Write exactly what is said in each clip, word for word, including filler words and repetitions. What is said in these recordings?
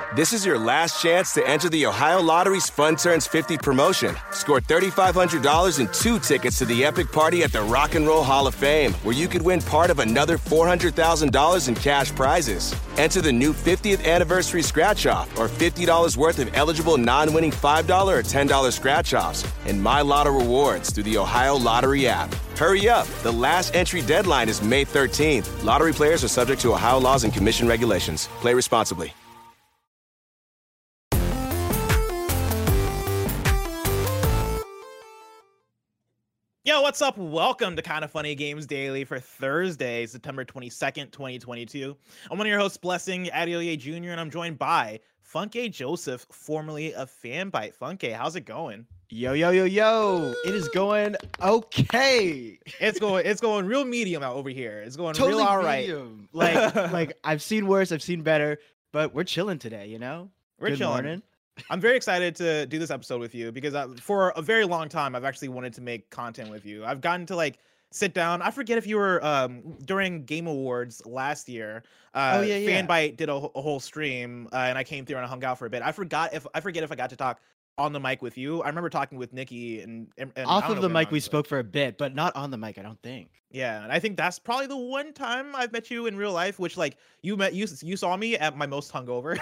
This is your last chance to enter the Ohio Lottery's Fun Turns fifty promotion. Score three thousand five hundred dollars and two tickets to the epic party at the Rock and Roll Hall of Fame, where you could win part of another four hundred thousand dollars in cash prizes. Enter the new fiftieth anniversary scratch-off or fifty dollars worth of eligible non-winning five dollars or ten dollars scratch-offs and My Lotto rewards through the Ohio Lottery app. Hurry up. The last entry deadline is May thirteenth. Lottery players are subject to Ohio laws and commission regulations. Play responsibly. Yo, what's up? Welcome to Kind of Funny Games Daily for Thursday, September twenty-second, twenty twenty-two. I'm one of your hosts, Blessing Adeoye Junior, and I'm joined by Funke Joseph, formerly of Fanbyte. Funke, how's it going? Yo, yo, yo, yo. It is going okay. It's going it's going real medium out over here. It's going Totally real all right. medium. Like, like I've seen worse, I've seen better, but we're chilling today, you know? We're Good chilling. morning. I'm very excited to do this episode with you because I, for a very long time, I've actually wanted to make content with you. I've gotten to like sit down. I forget if you were um, during Game Awards last year. Uh, Oh, yeah, yeah. Fanbyte did a, wh- a whole stream, uh, and I came through and I hung out for a bit. I forgot if I forget if I got to talk on the mic with you. I remember talking with Nikki and, and and I Off don't of know the if mic, Imran, we but- spoke for a bit, but not on the mic, I don't think. Yeah, and I think that's probably the one time I've met you in real life, which like you met you you saw me at my most hungover.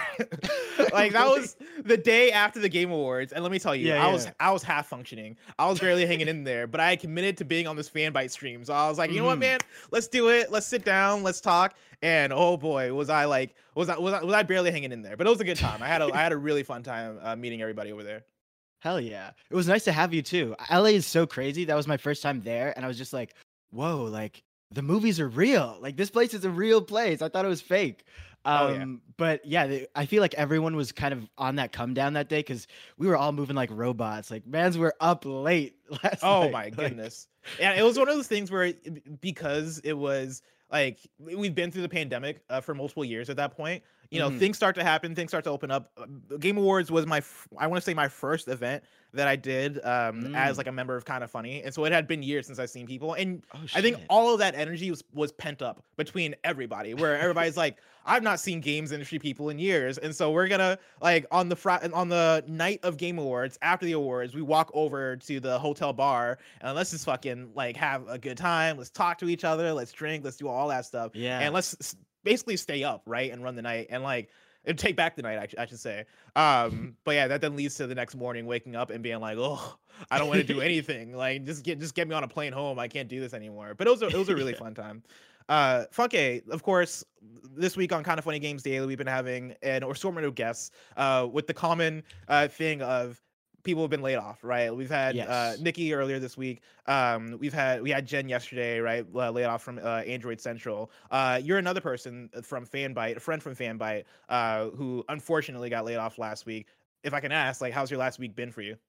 Like that was the day after the Game Awards, and let me tell you, Yeah, I yeah. was I was half functioning. I was barely hanging in there, but I had committed to being on this Fanbyte stream. So I was like, you know what, Mhm. man, let's do it. Let's sit down, let's talk. And oh boy, was I like was I was I, was I barely hanging in there? But it was a good time. I had a I had a really fun time uh, meeting everybody over there. Hell yeah. It was nice to have you too. L A is so crazy. That was my first time there, and I was just like, whoa, like the movies are real. Like this place is a real place. I thought it was fake. Um, Oh, yeah. But yeah, the- I feel like everyone was kind of on that come down that day because we were all moving like robots. Like, mans were up late last Oh night. my Like, goodness. Yeah, it was one of those things where it- because it was like we've been through the pandemic uh, for multiple years at that point. You know, Mhm. things start to happen, things start to open up. Uh, the Game Awards was my f- I want to say my first event that I did um as Mm. like a member of Kind of Funny. And so it had been years since I've seen people, and Oh, I think shit. all of that energy was was pent up between everybody, where everybody's like, I've not seen games industry people in years, and so we're gonna like on the fr- on the night of Game Awards, after the awards, we walk over to the hotel bar and let's just fucking like have a good time. Let's talk to each other. Let's drink. Let's do all that stuff. Yeah. and let's s- basically stay up, right, and run the night and like. And take back the night, I, sh- I should say. Um, but yeah, that then leads to the next morning waking up and being like, "Oh, I don't want to do anything. Like, just get just get me on a plane home. I can't do this anymore." But it was a, it was a really fun time. Uh, Funke, of course, this week on Kind of Funny Games Daily, we've been having an assortment of guests. Uh, with the common uh thing of people have been laid off, right? We've had uh, Yes. Nikki earlier this week. Um, we've had we had Jen yesterday, right? Uh, laid off from uh, Android Central. Uh, you're another person from Fanbyte, a friend from Fanbyte, uh, who unfortunately got laid off last week. If I can ask, like, how's your last week been for you?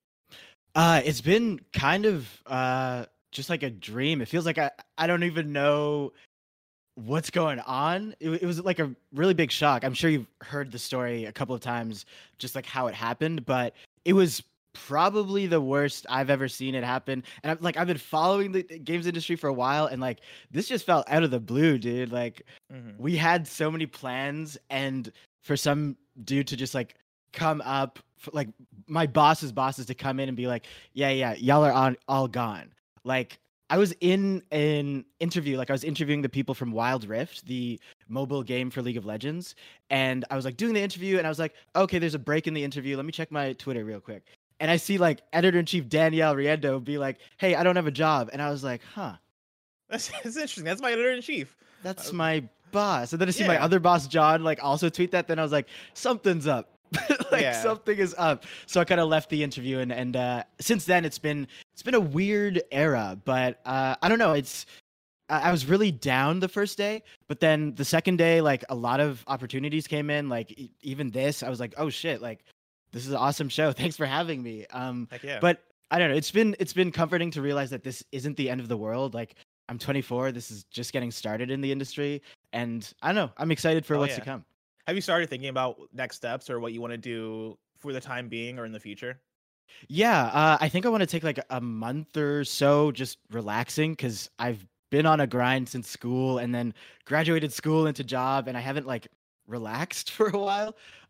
Uh, it's been kind of uh just like a dream. It feels like I, I don't even know what's going on. It, wa- it was like a really big shock. I'm sure you've heard the story a couple of times, just like how it happened, but it was probably the worst I've ever seen it happen. And I'm like, I've been following the games industry for a while, and like this just felt out of the blue, dude. Like Mhm. we had so many plans, and for some dude to just like come up, f- like my boss's bosses to come in and be like, yeah, yeah, y'all are on, all gone. Like I was in an interview, like I was interviewing the people from Wild Rift, the mobile game for League of Legends, and I was like doing the interview, and I was like, okay, there's a break in the interview. Let me check my Twitter real quick. And I see like editor-in-chief Danielle Riendo be like, hey, I don't have a job. And I was like, huh, That's, that's interesting. That's my editor in chief. that's Uh, my boss. And then I see my yeah. other boss, John, like also tweet that. Then I was like, something's up. Like Yeah. something is up. So I kind of left the interview, and and uh, since then it's been it's been a weird era. But uh, I don't know. It's I I was really down the first day, but then the second day, like a lot of opportunities came in. Like e- even this, I was like, oh shit, like this is an awesome show. Thanks for having me. Um, Heck yeah. but I don't know. It's been it's been comforting to realize that this isn't the end of the world. Like I'm twenty-four. This is just getting started in the industry, and I don't know. I'm excited for Oh, what's yeah. to come. Have you started thinking about next steps or what you want to do for the time being or in the future? Yeah, uh, I think I want to take like a month or so just relaxing because I've been on a grind since school and then graduated school into job, and I haven't like relaxed for a while.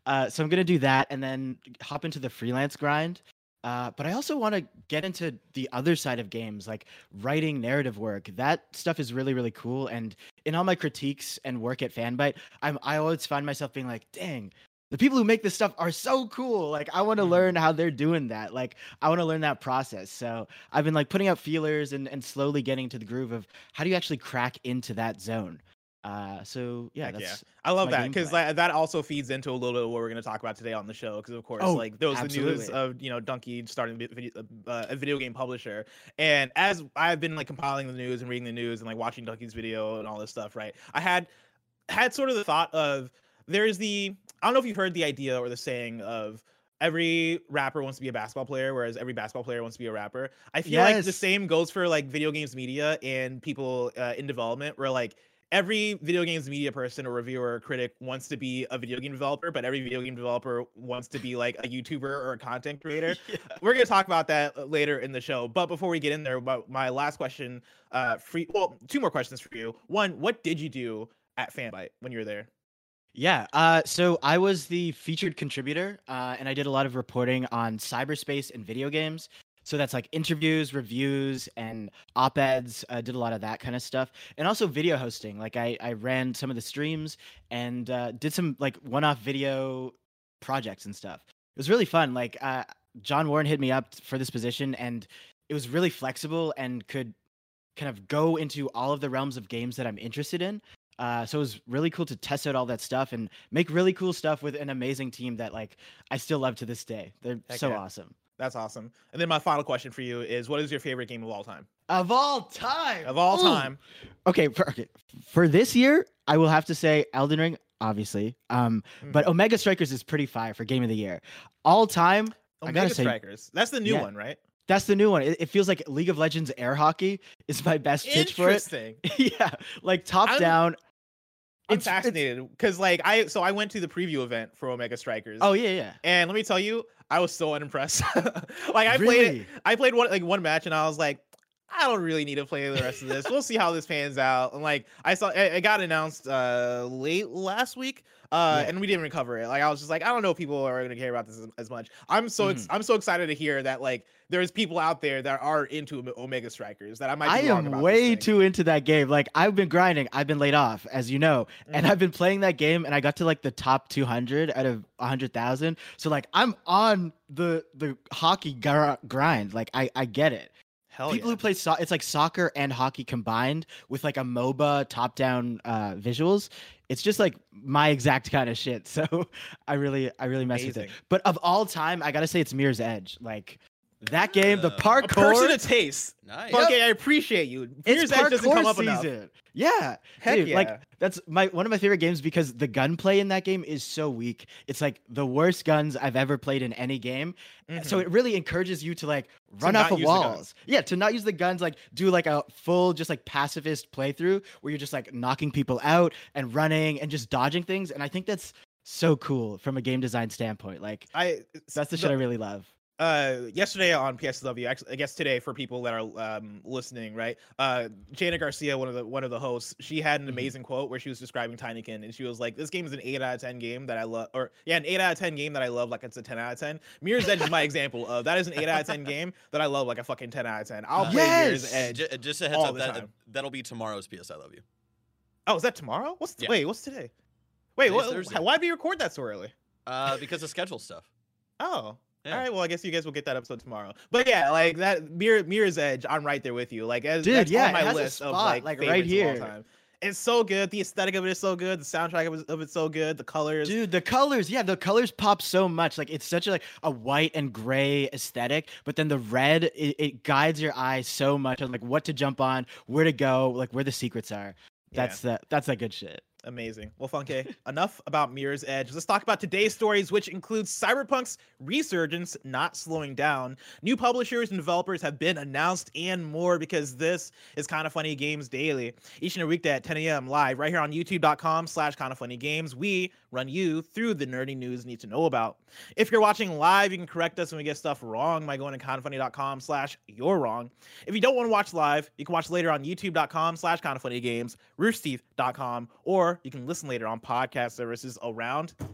Uh, so I'm gonna do that and then hop into the freelance grind. Uh, but I also want to get into the other side of games, like writing narrative work. That stuff is really, really cool. And in all my critiques and work at Fanbyte, I'm I always find myself being like, dang, the people who make this stuff are so cool. Like I want to learn how they're doing that. Like I want to learn that process. So I've been like putting out feelers and, and slowly getting to the groove of how do you actually crack into that zone. Uh, so yeah, Heck that's yeah. I love my that game because plan. that, that also feeds into a little bit of what we're going to talk about today on the show. Because of course, Oh, like there was the news absolutely. of you know Donkey starting vi- video, uh, a video game publisher, and as I've been like compiling the news and reading the news and like watching Donkey's video and all this stuff, right? I had had sort of the thought of there's the I don't know if you've heard the idea or the saying of every rapper wants to be a basketball player, whereas every basketball player wants to be a rapper. I feel like the Yes. same goes for like video games media and people uh, in development, where like every video games media person or reviewer or critic wants to be a video game developer, but every video game developer wants to be like a YouTuber or a content creator. Yeah. We're gonna talk about that uh, later in the show. But before we get in there, my, my last question, uh, free. Well, two more questions for you. One, what did you do at Fanbyte when you were there? Yeah. Uh, so I was the featured contributor, uh, and I did a lot of reporting on cyberspace and video games. So that's like interviews, reviews, and op-eds. I did a lot of that kind of stuff, and also video hosting. Like I, I ran some of the streams and uh, did some like one-off video projects and stuff. It was really fun. Like uh, John Warren hit me up for this position, and it was really flexible and could kind of go into all of the realms of games that I'm interested in. Uh, so it was really cool to test out all that stuff and make really cool stuff with an amazing team that like I still love to this day. They're Heck so yeah. awesome. That's awesome. And then my final question for you is, what is your favorite game of all time? Of all time. Of all Ooh. time. Okay, for, okay. For this year, I will have to say Elden Ring, obviously. Um, Mm. but Omega Strikers is pretty fire for game of the year. All time, I Omega gotta say Strikers. That's the new Yeah. one, right? that's the new one. It, it feels like League of Legends air hockey is my best pitch for it. Interesting. Yeah, like top I'm- down. I'm It's- it's- fascinated because like I so I went to the preview event for Omega Strikers. Oh yeah, yeah. And let me tell you, I was so unimpressed. like I played Really? it, I played one like one match and I was like, I don't really need to play the rest of this. We'll see how this pans out. And like I saw it, it got announced uh late last week. Uh Yeah. and we didn't recover it. Like I was just like, I don't know if people are gonna care about this as, as much. I'm so ex- Mm-hmm. I'm so excited to hear that like there's people out there that are into Ome- Omega Strikers that I might I be wrong am about way this thing. too into that game. Like I've been grinding. I've been laid off, as you know, and Mhm. I've been playing that game, and I got to like the top two hundred out of one hundred thousand. So like I'm on the the hockey gr- grind. Like I I get it. Hell People yeah. who play so- it's like soccer and hockey combined with like a MOBA top down uh, visuals. It's just like my exact kind of shit. So I really I really mess with it. Amazing. But of all time, I gotta say it's Mirror's Edge. Like that game, the Uh, A person parkour. of taste. Nice. Okay, I appreciate you. It's Mirror's Edge doesn't parkour come up enough. season. Yeah, Heck dude, yeah. like that's my one of my favorite games because the gunplay in that game is so weak. It's like the worst guns I've ever played in any game. So Mhm. it really encourages you to like run not off of use the guns. walls. Yeah, to not use the guns, like do like a full just like pacifist playthrough where you're just like knocking people out and running and just dodging things. And I think that's so cool from a game design standpoint. Like I that's the shit I really love. uh yesterday on P S W, actually, I guess today for people that are um listening, right? Uh Jana Garcia, one of the one of the hosts, she had an Mhm. amazing quote where she was describing Tinykin, and she was like, "This game is an eight out of ten game that I love, or yeah, an eight out of ten game that I love like it's a ten out of ten." Mirror's Edge is my example of that is an eight out of ten game that I love like a fucking ten out of ten. I'll play Mirror's Yes! Edge. J- just a heads all up the that time. that'll be tomorrow's P S I Love You. Oh, is that tomorrow? What's Yeah. wait? What's today? Wait, Today's what, Thursday. why did we record that so early? Uh, because of schedule stuff. Oh. Yeah. All right, well, I guess you guys will get that episode tomorrow. But yeah, like that Mirror, Mirror's Edge, I'm right there with you. Like, as, Dude, that's yeah, on it my has a list of spot, like, like, right favorites of all here. time. It's so good. The aesthetic of it is so good. The soundtrack of it, of it's so good. The colors. Dude, the colors, yeah, the colors pop so much. Like it's such a like a white and gray aesthetic, but then the red, it, it guides your eye so much on like what to jump on, where to go, like where the secrets are. Yeah. That's the that's that good shit. Amazing. Well, Funke, enough about Mirror's Edge. Let's talk about today's stories, which includes Cyberpunk's resurgence not slowing down. New publishers and developers have been announced and more, because this is Kind of Funny Games Daily. Each and every weekday at ten a.m. live right here on youtube.com slash kind of funny games. We run you through the nerdy news you need to know about. If you're watching live, you can correct us when we get stuff wrong by going to kindoffunny.com slash you're wrong. If you don't want to watch live, you can watch later on youtube.com slash kind of funny games, roosterteeth dot com, or you can listen later on podcast services around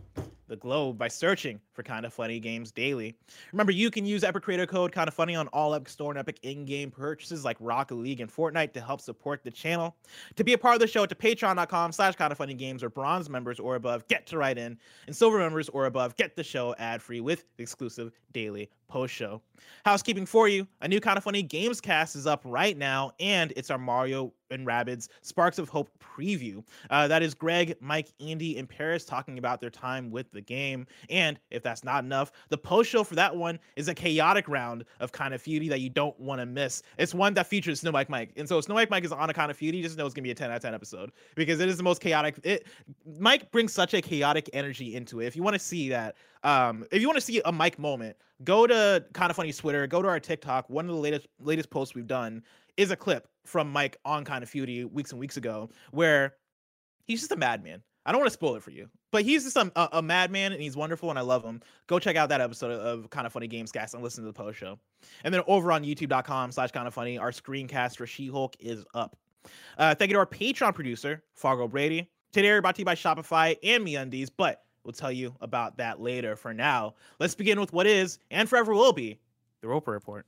the globe by searching for Kinda Funny Games Daily. Remember, you can use Epic Creator Code Kinda Funny on all Epic Store and Epic in-game purchases like Rocket League and Fortnite to help support the channel. To be a part of the show, to patreon.com slash Kinda Funny Games, or bronze members or above get to write in, and silver members or above get the show ad-free with the exclusive daily post show. Housekeeping for you, a new Kinda Funny Games cast is up right now, and it's our Mario and Rabbids Sparks of Hope preview. Uh, that is Greg, Mike, Andy, and Paris talking about their time with the game. And if that's not enough, the post show for that one is a chaotic round of Kinda Feudy that you don't want to miss. It's one that features Snow Mike Mike. And so Snow Mike Mike is on a Kinda Feudy, just know it's gonna be a ten out of ten episode because it is the most chaotic. It Mike brings such a chaotic energy into it. If you want to see that, um, if you want to see a Mike moment, go to Kinda Funny's Twitter, go to our TikTok. One of the latest latest posts we've done is a clip from Mike on Kinda Feudy weeks and weeks ago, where he's just a madman. I don't want to spoil it for you, but he's just a, a, a madman, and he's wonderful, and I love him. Go check out that episode of Kinda Funny Games Cast and listen to the post show. And then over on youtube.com slash Kinda Funny, our screencast for She-Hulk is up. Uh, thank you to our Patreon producer, Fargo Brady. Today we're brought to you by Shopify and MeUndies, but we'll tell you about that later. For now, let's begin with what is, and forever will be, the Roper Report.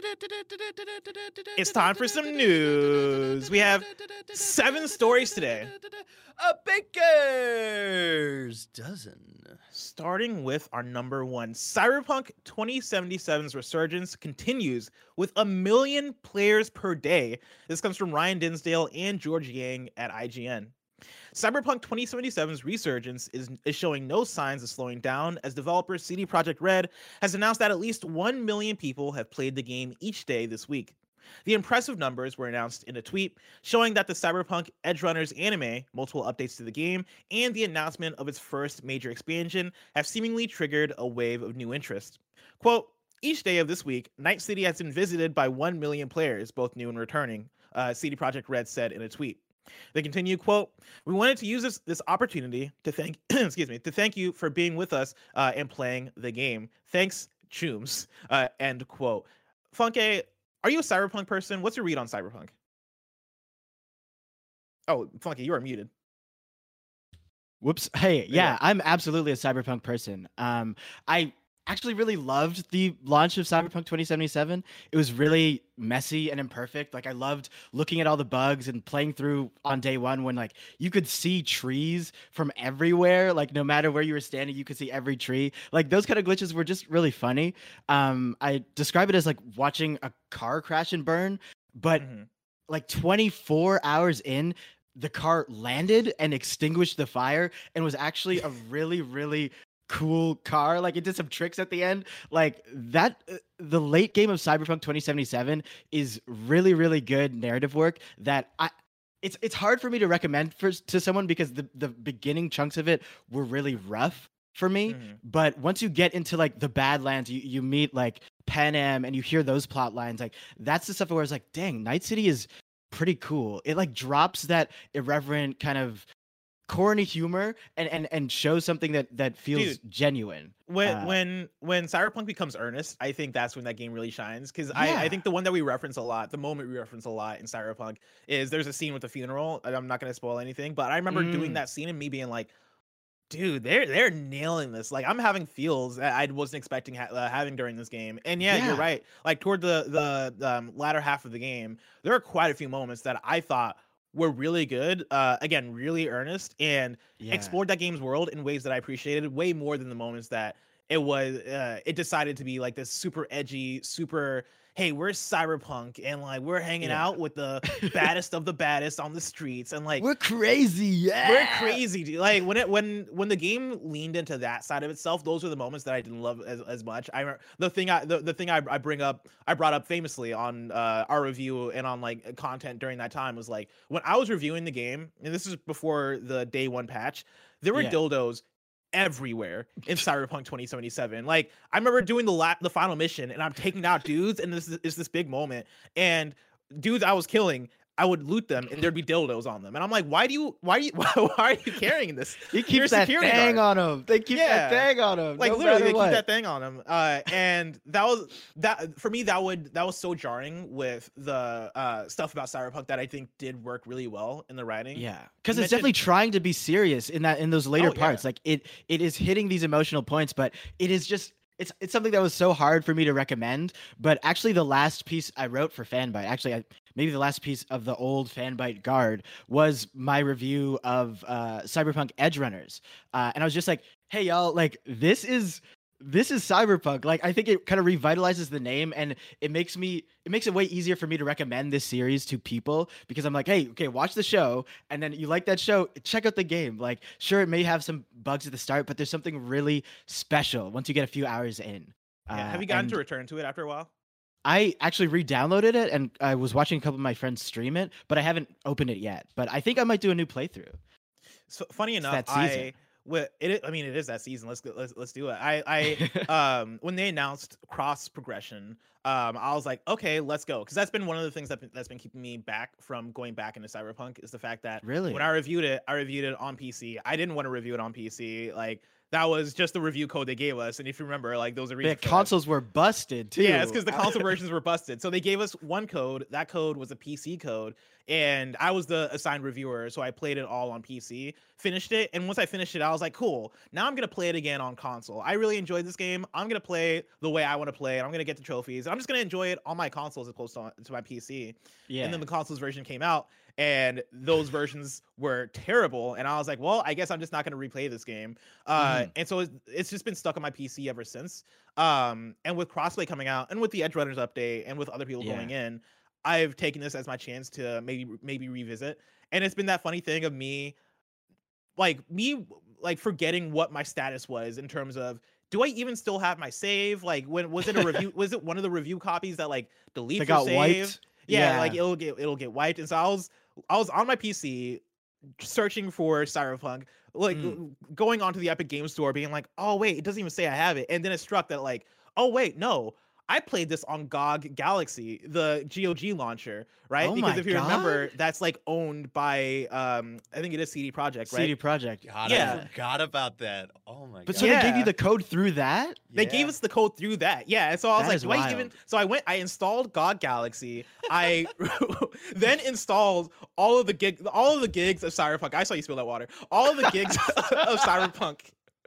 It's time for some news. We have seven stories today. A baker's dozen. Starting with our number one, Cyberpunk twenty seventy-seven's resurgence continues with a million players per day. This comes from Ryan Dinsdale and George Yang at I G N. Cyberpunk twenty seventy-seven's resurgence is, is showing no signs of slowing down, as developer C D Projekt Red has announced that at least one million people have played the game each day this week. The impressive numbers were announced in a tweet showing that the Cyberpunk Edgerunners anime, multiple updates to the game, and the announcement of its first major expansion have seemingly triggered a wave of new interest. Quote, each day of this week, Night City has been visited by one million players, both new and returning, uh, C D Projekt Red said in a tweet. They continue, quote, we wanted to use this, this opportunity to thank, excuse me, to thank you for being with us uh, and playing the game. Thanks, Chooms, uh, end quote. Funke, are you a Cyberpunk person? What's your read on Cyberpunk? Oh, Funky, you are muted. Whoops. Hey, you yeah, go. I'm absolutely a Cyberpunk person. Um, I actually really loved the launch of Cyberpunk twenty seventy-seven. It was really messy and imperfect. Like, I loved looking at all the bugs and playing through on day one when, like, you could see trees from everywhere. Like, no matter where you were standing, you could see every tree. Like, those kind of glitches were just really funny. Um, I describe it as like watching a car crash and burn, but Mhm. like twenty-four hours in, the car landed and extinguished the fire and was actually a really, really cool car. Like, it did some tricks at the end. Like, that, uh, the late game of Cyberpunk twenty seventy-seven is really, really good narrative work that I, it's it's hard for me to recommend for to someone because the, the beginning chunks of it were really rough for me. Mhm. But once you get into like the Badlands, you, you meet like Pan Am and you hear those plot lines, like that's the stuff where it's like, dang, Night City is pretty cool. It like drops that irreverent kind of corny humor and and and shows something that that feels Dude, genuine. When Uh, when when Cyberpunk becomes earnest, I think that's when that game really shines. Because I, Yeah. I think the one that we reference a lot, the moment we reference a lot in Cyberpunk, is there's a scene with the funeral. And I'm not gonna spoil anything, but I remember doing Mm. that scene and me being like, dude, they're they're nailing this. Like, I'm having feels that I wasn't expecting ha- uh, having during this game. And yeah, you're Yeah. right. Like, toward the the um, latter half of the game, there are quite a few moments that I thought were really good. Uh, again, really earnest and Yeah. explored that game's world in ways that I appreciated way more than the moments that it was. Uh, it decided to be like this super edgy, super. Hey, we're Cyberpunk and like we're hanging Yeah. out with the baddest of the baddest on the streets and like We're crazy, yeah. we're crazy, dude. Like when it when when the game leaned into that side of itself, those are the moments that I didn't love as, as much. I remember the thing I the, the thing I, I bring up I brought up famously on uh, our review and on like content during that time was like when I was reviewing the game, and this is before the day one patch, there were Yeah. dildos everywhere in Cyberpunk twenty seventy-seven. Like I remember doing the la- the final mission and I'm taking out dudes and this is, is this big moment and dudes I was killing, I would loot them and there'd be dildos on them. And I'm like, why do you why are you why, are you carrying this? He You're a keeps that security thing guard. on him. They keep Yeah. that thing on him. Like no literally, they matter keep what. that thing on him. Uh, and that was that for me. That would that was so jarring with the uh stuff about Cyberpunk that I think did work really well in the writing. Yeah, because You it's definitely mentioned- trying to be serious in that in those later Oh, yeah. parts. Like it, it is hitting these emotional points, but it is just it's it's something that was so hard for me to recommend. But actually, the last piece I wrote for Fanbyte, actually, I, maybe the last piece of the old Fanbyte Guard was my review of uh, Cyberpunk Edge Runners, uh, and I was just like, hey y'all, like this is. This is Cyberpunk. Like I think it kind of revitalizes the name and it makes me it makes it way easier for me to recommend this series to people because I'm like, hey, okay, watch the show and then you like that show, check out the game. Like sure it may have some bugs at the start, but there's something really special once you get a few hours in. Yeah. Uh, Have you gotten and to return to it after a while? I actually re-downloaded it and I was watching a couple of my friends stream it, but I haven't opened it yet. But I think I might do a new playthrough. So funny enough, that season. I with it. I mean, it is that season. Let's go. Let's let's do it. I I um when they announced cross progression, um I was like, okay, let's go, because that's been one of the things that that's been keeping me back from going back into Cyberpunk is the fact that Really? when I reviewed it, I reviewed it on P C. I didn't want to review it on P C. Like that was just the review code they gave us, and if you remember, like those are The reasons for that. consoles were busted too. Yeah, it's because the console versions were busted. So they gave us one code. That code was a P C code, and I was the assigned reviewer, so I played it all on P C. Finished it, and once I finished it, I was like, "Cool. Now I'm gonna play it again on console. I really enjoyed this game. I'm gonna play the way I want to play it. I'm gonna get the trophies. I'm just gonna enjoy it on my console as opposed to, to my P C." Yeah. And then the consoles version came out, and those versions were terrible. And I was like, well, I guess I'm just not going to replay this game. Uh, Mhm. And so it's, it's just been stuck on my P C ever since. Um, and with crossplay coming out, and with the Edge Runners update, and with other people Yeah. going in, I've taken this as my chance to maybe maybe revisit. And it's been that funny thing of me, like me, like forgetting what my status was in terms of, do I even still have my save? Like, when was it a review? Was it one of the review copies that like deletes They your got save? wiped. Yeah, Yeah. like it'll get it'll get wiped. And so I was I was on my P C searching for Cyberpunk, like Mm. going onto the Epic Games Store, being like, oh wait, it doesn't even say I have it. And then it struck that like, oh wait, no, I played this on G O G Galaxy, the G O G launcher, right? Oh because my if you remember, God. that's like owned by um I think it is C D Projekt, right? C D Projekt. God, Yeah. I forgot about that. Oh my But god. so they gave Yeah. you the code through that? They gave Yeah. us the code through that. Yeah. And so I was That like, is do I wild. even so I went, I installed G O G Galaxy. I then installed all of the gig all of the gigs of Cyberpunk. I saw you spill that water. All of the gigs of Cyberpunk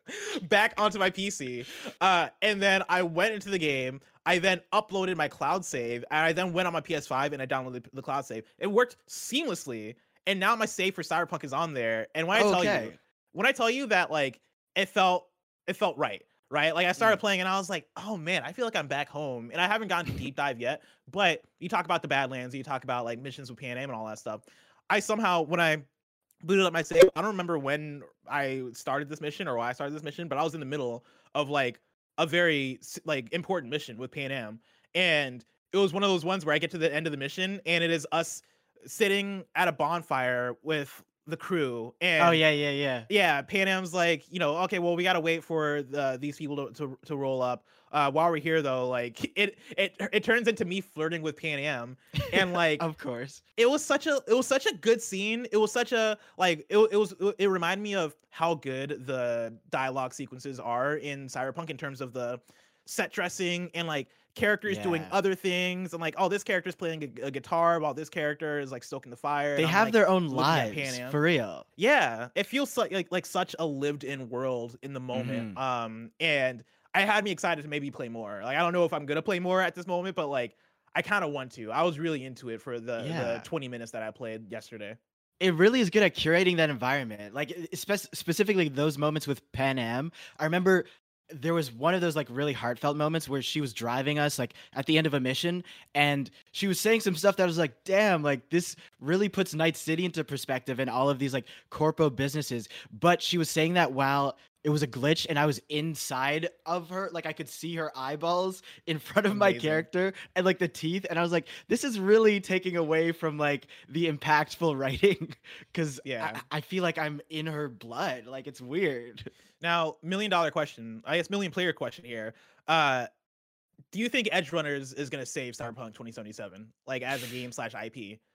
back onto my P C. Uh, and then I went into the game. I then uploaded my cloud save, and I then went on my P S five and I downloaded the cloud save. It worked seamlessly, and now my save for Cyberpunk is on there. And when I tell you, Okay. when I tell you that, like, it felt, it felt right, right? Like I Mm. started playing, and I was like, oh man, I feel like I'm back home. And I haven't gotten to deep dive yet, but you talk about the Badlands, you talk about like missions with Pan Am and all that stuff. I somehow, when I booted up my save, I don't remember when I started this mission or why I started this mission, but I was in the middle of like a very s- like important mission with Pan Am, and it was one of those ones where I get to the end of the mission and it is us sitting at a bonfire with the crew. And Oh yeah, yeah, yeah. yeah, Pan Am's like, you know, okay, well, we gotta wait for the these people to, to, to roll up. Uh, while we're here, though, like it it it turns into me flirting with Pan Am, and like Of course. it was such a it was such a good scene. It was such a like it, it was it reminded me of how good the dialogue sequences are in Cyberpunk in terms of the set dressing and like characters doing Yeah. other things, and like, oh, this character's playing a, a guitar while this character is like stoking the fire. They and I'm, have like, their own looking at lives Pan Am. for real. Yeah, it feels su- like like such a lived-in world in the moment. Um, and I had me excited to maybe play more. Like, I don't know if I'm gonna play more at this moment, but like, I kind of want to. I was really into it for the Yeah. the twenty minutes that I played yesterday. It really is good at curating that environment. Like e- spe- specifically those moments with Pan Am. I remember there was one of those like really heartfelt moments where she was driving us like at the end of a mission and she was saying some stuff that was like, damn, like this really puts Night City into perspective and all of these like corpo businesses. But she was saying that while it was a glitch and I was inside of her, like I could see her eyeballs in front of my Amazing. character and like the teeth, and I was like, this is really taking away from like the impactful writing because Yeah. I, I feel like I'm in her blood. Like it's weird. Now, million dollar question, I guess million player question here. Uh, do you think Edge Runners is gonna save Cyberpunk twenty seventy-seven, like as a game slash I P?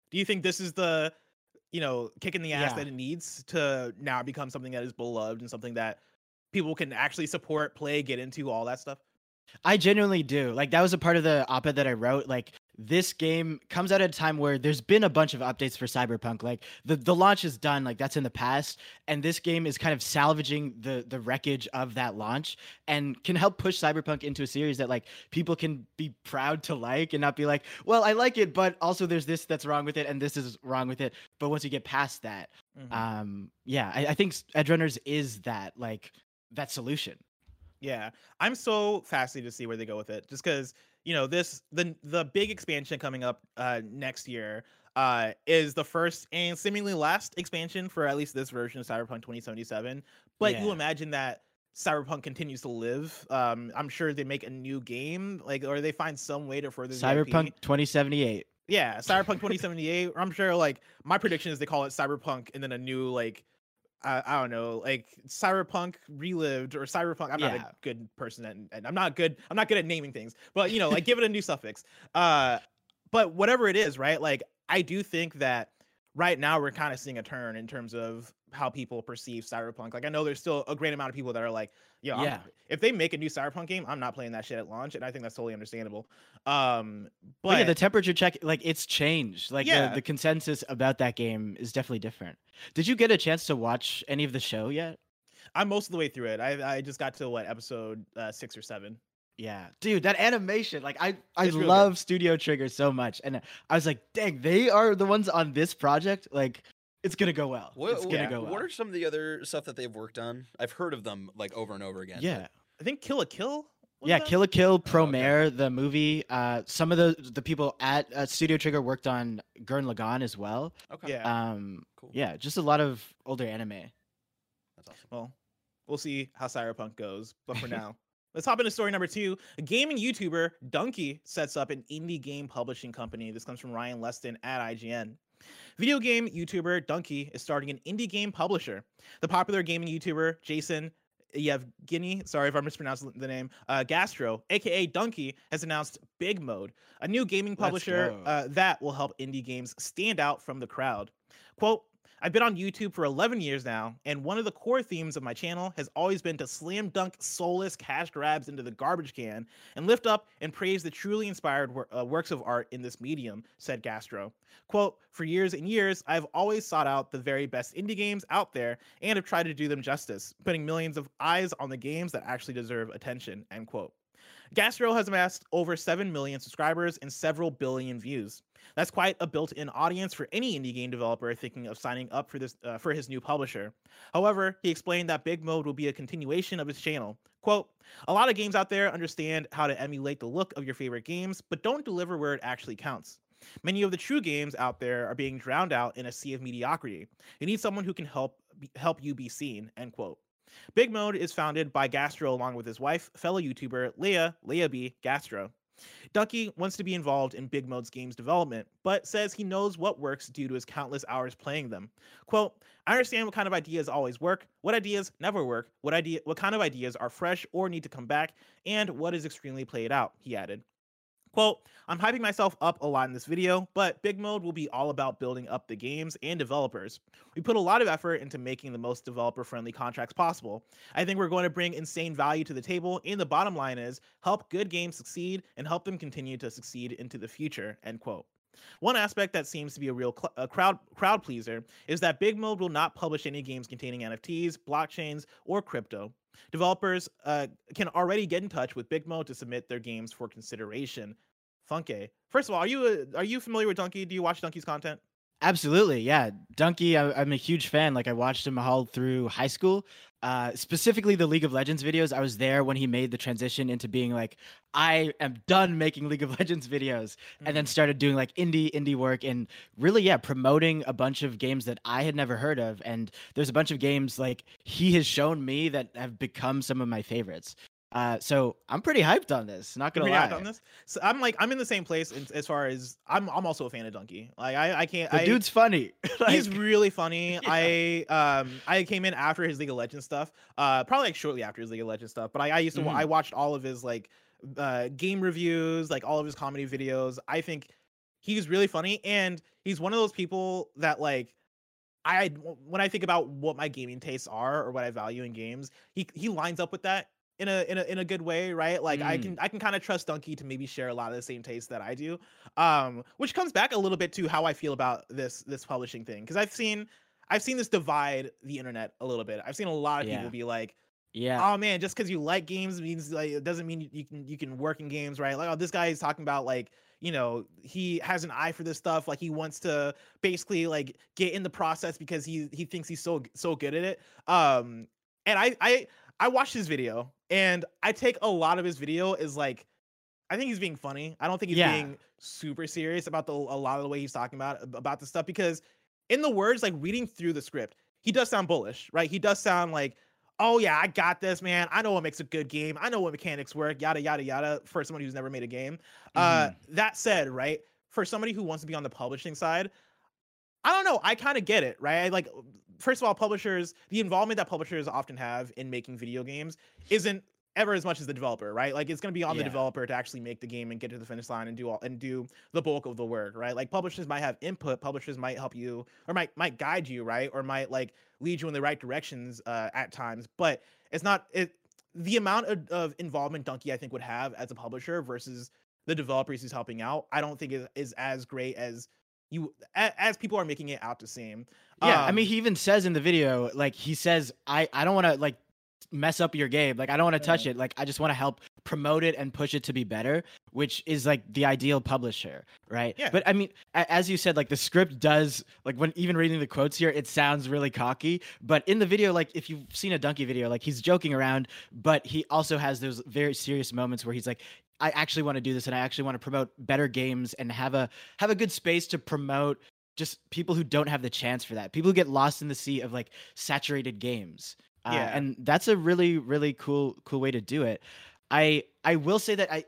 Do you think this is the, you know, kick in the ass Yeah. that it needs to now become something that is beloved and something that people can actually support, play, get into, all that stuff? I genuinely do. Like that was a part of the op-ed that I wrote. Like this game comes out at a time where there's been a bunch of updates for Cyberpunk. Like the, the launch is done, like that's in the past. And this game is kind of salvaging the the wreckage of that launch and can help push Cyberpunk into a series that like people can be proud to like and not be like, well, I like it, but also there's this that's wrong with it and this is wrong with it. But once you get past that, Mhm. um, yeah, I, I think Edgerunners is that like that solution. Yeah, I'm so fascinated to see where they go with it. Just because you know this, the the big expansion coming up uh, next year uh, is the first and seemingly last expansion for at least this version of Cyberpunk twenty seventy-seven. But you Yeah. imagine that Cyberpunk continues to live. Um, I'm sure they make a new game, like, or they find some way to further the I P. Cyberpunk twenty seventy-eight. Yeah, Cyberpunk twenty seventy-eight. I'm sure, like, my prediction is they call it Cyberpunk and then a new, like, I, I don't know, like Cyberpunk Relived or Cyberpunk. I'm not Yeah. a good person at, and I'm not good. I'm not good at naming things, but you know, like give it a new suffix. Uh, but whatever it is, right? Like I do think that right now we're kind of seeing a turn in terms of how people perceive Cyberpunk. Like I know there's still a great amount of people that are like, yo, I'm- Yeah. if they make a new Cyberpunk game, I'm not playing that shit at launch, and I think that's totally understandable. Um, But, but yeah, the temperature check, like it's changed. Like Yeah. the, the consensus about that game is definitely different. Did you get a chance to watch any of the show yet? I'm most of the way through it. I I just got to what episode uh, six or seven. Yeah, dude, that animation, like I, I It's real good. love Studio Trigger so much, and I was like, dang, they are the ones on this project. Like, it's gonna go well. What, it's gonna yeah. go well. what are some of the other stuff that they've worked on? I've heard of them like over and over again. yeah, I think Kill a Kill. was yeah, that? Kill a Kill, Oh, okay. Promare, the movie. Uh, some of the the people at uh, Studio Trigger worked on Gurren Lagann as well. but okay. Yeah. Um, Cool. yeah, just a lot of older anime. That's awesome. Well, we'll see how Cyberpunk goes. But for now, let's hop into story number two. A gaming YouTuber, Dunkey, sets up an indie game publishing company. This comes from Ryan Leston at I G N. Video game YouTuber Dunkey is starting an indie game publisher. The popular gaming YouTuber Jason Yevgeny, sorry if I mispronounced the name, uh, Gastro, aka Dunkey, has announced Big Mode, a new gaming Let's publisher go. uh, that will help indie games stand out from the crowd. Quote, I've been on YouTube for eleven years now, and one of the core themes of my channel has always been to slam dunk soulless cash grabs into the garbage can and lift up and praise the truly inspired wor- uh, works of art in this medium, said Gastro. Quote, for years and years, I've always sought out the very best indie games out there and have tried to do them justice, putting millions of eyes on the games that actually deserve attention, end quote. Gastro has amassed over seven million subscribers and several billion views. That's quite a built-in audience for any indie game developer thinking of signing up for this uh, for his new publisher. However, he explained that Big Mode will be a continuation of his channel. Quote, a lot of games out there understand how to emulate the look of your favorite games, but don't deliver where it actually counts. Many of the true games out there are being drowned out in a sea of mediocrity. You need someone who can help help you be seen, end quote. Big Mode is founded by Gastro along with his wife, fellow YouTuber Leah, Leah B. Gastro. Dunkey wants to be involved in Big Mode's games development, but says he knows what works due to his countless hours playing them. Quote, I understand what kind of ideas always work, what ideas never work, what idea what kind of ideas are fresh or need to come back, and what is extremely played out, he added. Quote, I'm hyping myself up a lot in this video, but Big Mode will be all about building up the games and developers. We put a lot of effort into making the most developer-friendly contracts possible. I think we're going to bring insane value to the table, and the bottom line is help good games succeed and help them continue to succeed into the future, end quote. One aspect that seems to be a real cl- a crowd crowd pleaser is that Big Mode will not publish any games containing N F Ts, blockchains, or crypto. Developers uh, can already get in touch with Big Mode to submit their games for consideration. Funke. First of all, are you a, are you familiar with Dunkey? Do you watch Dunkey's content? Absolutely, yeah. Dunkey, I, I'm a huge fan. Like I watched him all through high school. Uh, specifically the League of Legends videos. I was there when he made the transition into being like, I am done making League of Legends videos, and then started doing like indie indie work and really, yeah, promoting a bunch of games that I had never heard of. And there's a bunch of games like he has shown me that have become some of my favorites. Uh, so I'm pretty hyped on this. Not gonna Pretty lie. hyped on this. So I'm like I'm in the same place in, as far as I'm. I'm also a fan of Dunkey. Like I, I can't. The I, dude's funny. Like, he's really funny. I um I came in after his League of Legends stuff. Uh, probably like shortly after his League of Legends stuff. But I, I used to wa- Mhm. I watched all of his like uh game reviews, like all of his comedy videos. I think he's really funny, and he's one of those people that like I when I think about what my gaming tastes are or what I value in games, he he lines up with that in a in a in a good way, right? Like I Mm. can I can kind of trust Donkey to maybe share a lot of the same tastes that I do. Um, which comes back a little bit to how I feel about this this publishing thing, because I've seen I've seen this divide the internet a little bit. I've seen a lot of Yeah. people be like, Yeah. oh man, just because you like games means like it doesn't mean you, you can you can work in games, right? Like, oh, this guy is talking about like, you know, he has an eye for this stuff, like he wants to basically like get in the process because he he thinks he's so so good at it. Um, and I I I watched his video, and I take a lot of his video as like, I think he's being funny. I don't think he's Yeah. being super serious about the a lot of the way he's talking about about the stuff, because in the words, like reading through the script, he does sound bullish, right? He does sound like, oh yeah, I got this, man. I know what makes a good game. I know what mechanics work, yada yada yada, for somebody who's never made a game. Uh, Mhm. that said, right, for somebody who wants to be on the publishing side, I don't know. I kind of get it, right? I like, first of all, publishers, the involvement that publishers often have in making video games isn't ever as much as the developer, right? Like it's going to be on the Yeah. developer to actually make the game and get to the finish line and do all and do the bulk of the work, right? Like publishers might have input, publishers might help you or might might guide you, right? Or might like lead you in the right directions uh, at times, but it's not it. The amount of, of involvement Donkey I think would have as a publisher versus the developers he's helping out, I don't think is, is as great as you a- as people are making it out to seem. Yeah, I mean, Um, he even says in the video, like he says, I I don't want to like mess up your game. Like I don't want to touch Mm. it. Like I just want to help promote it and push it to be better, which is like the ideal publisher, right? Yeah. But I mean, a- as you said, like the script does, like when even reading the quotes here, it sounds really cocky. But in the video, like if you've seen a Donkey video, like he's joking around, but he also has those very serious moments where he's like, I actually want to do this, and I actually want to promote better games and have a have a good space to promote just people who don't have the chance for that. People who get lost in the sea of like saturated games. Uh, Yeah. and that's a really really cool cool way to do it. I I will say that I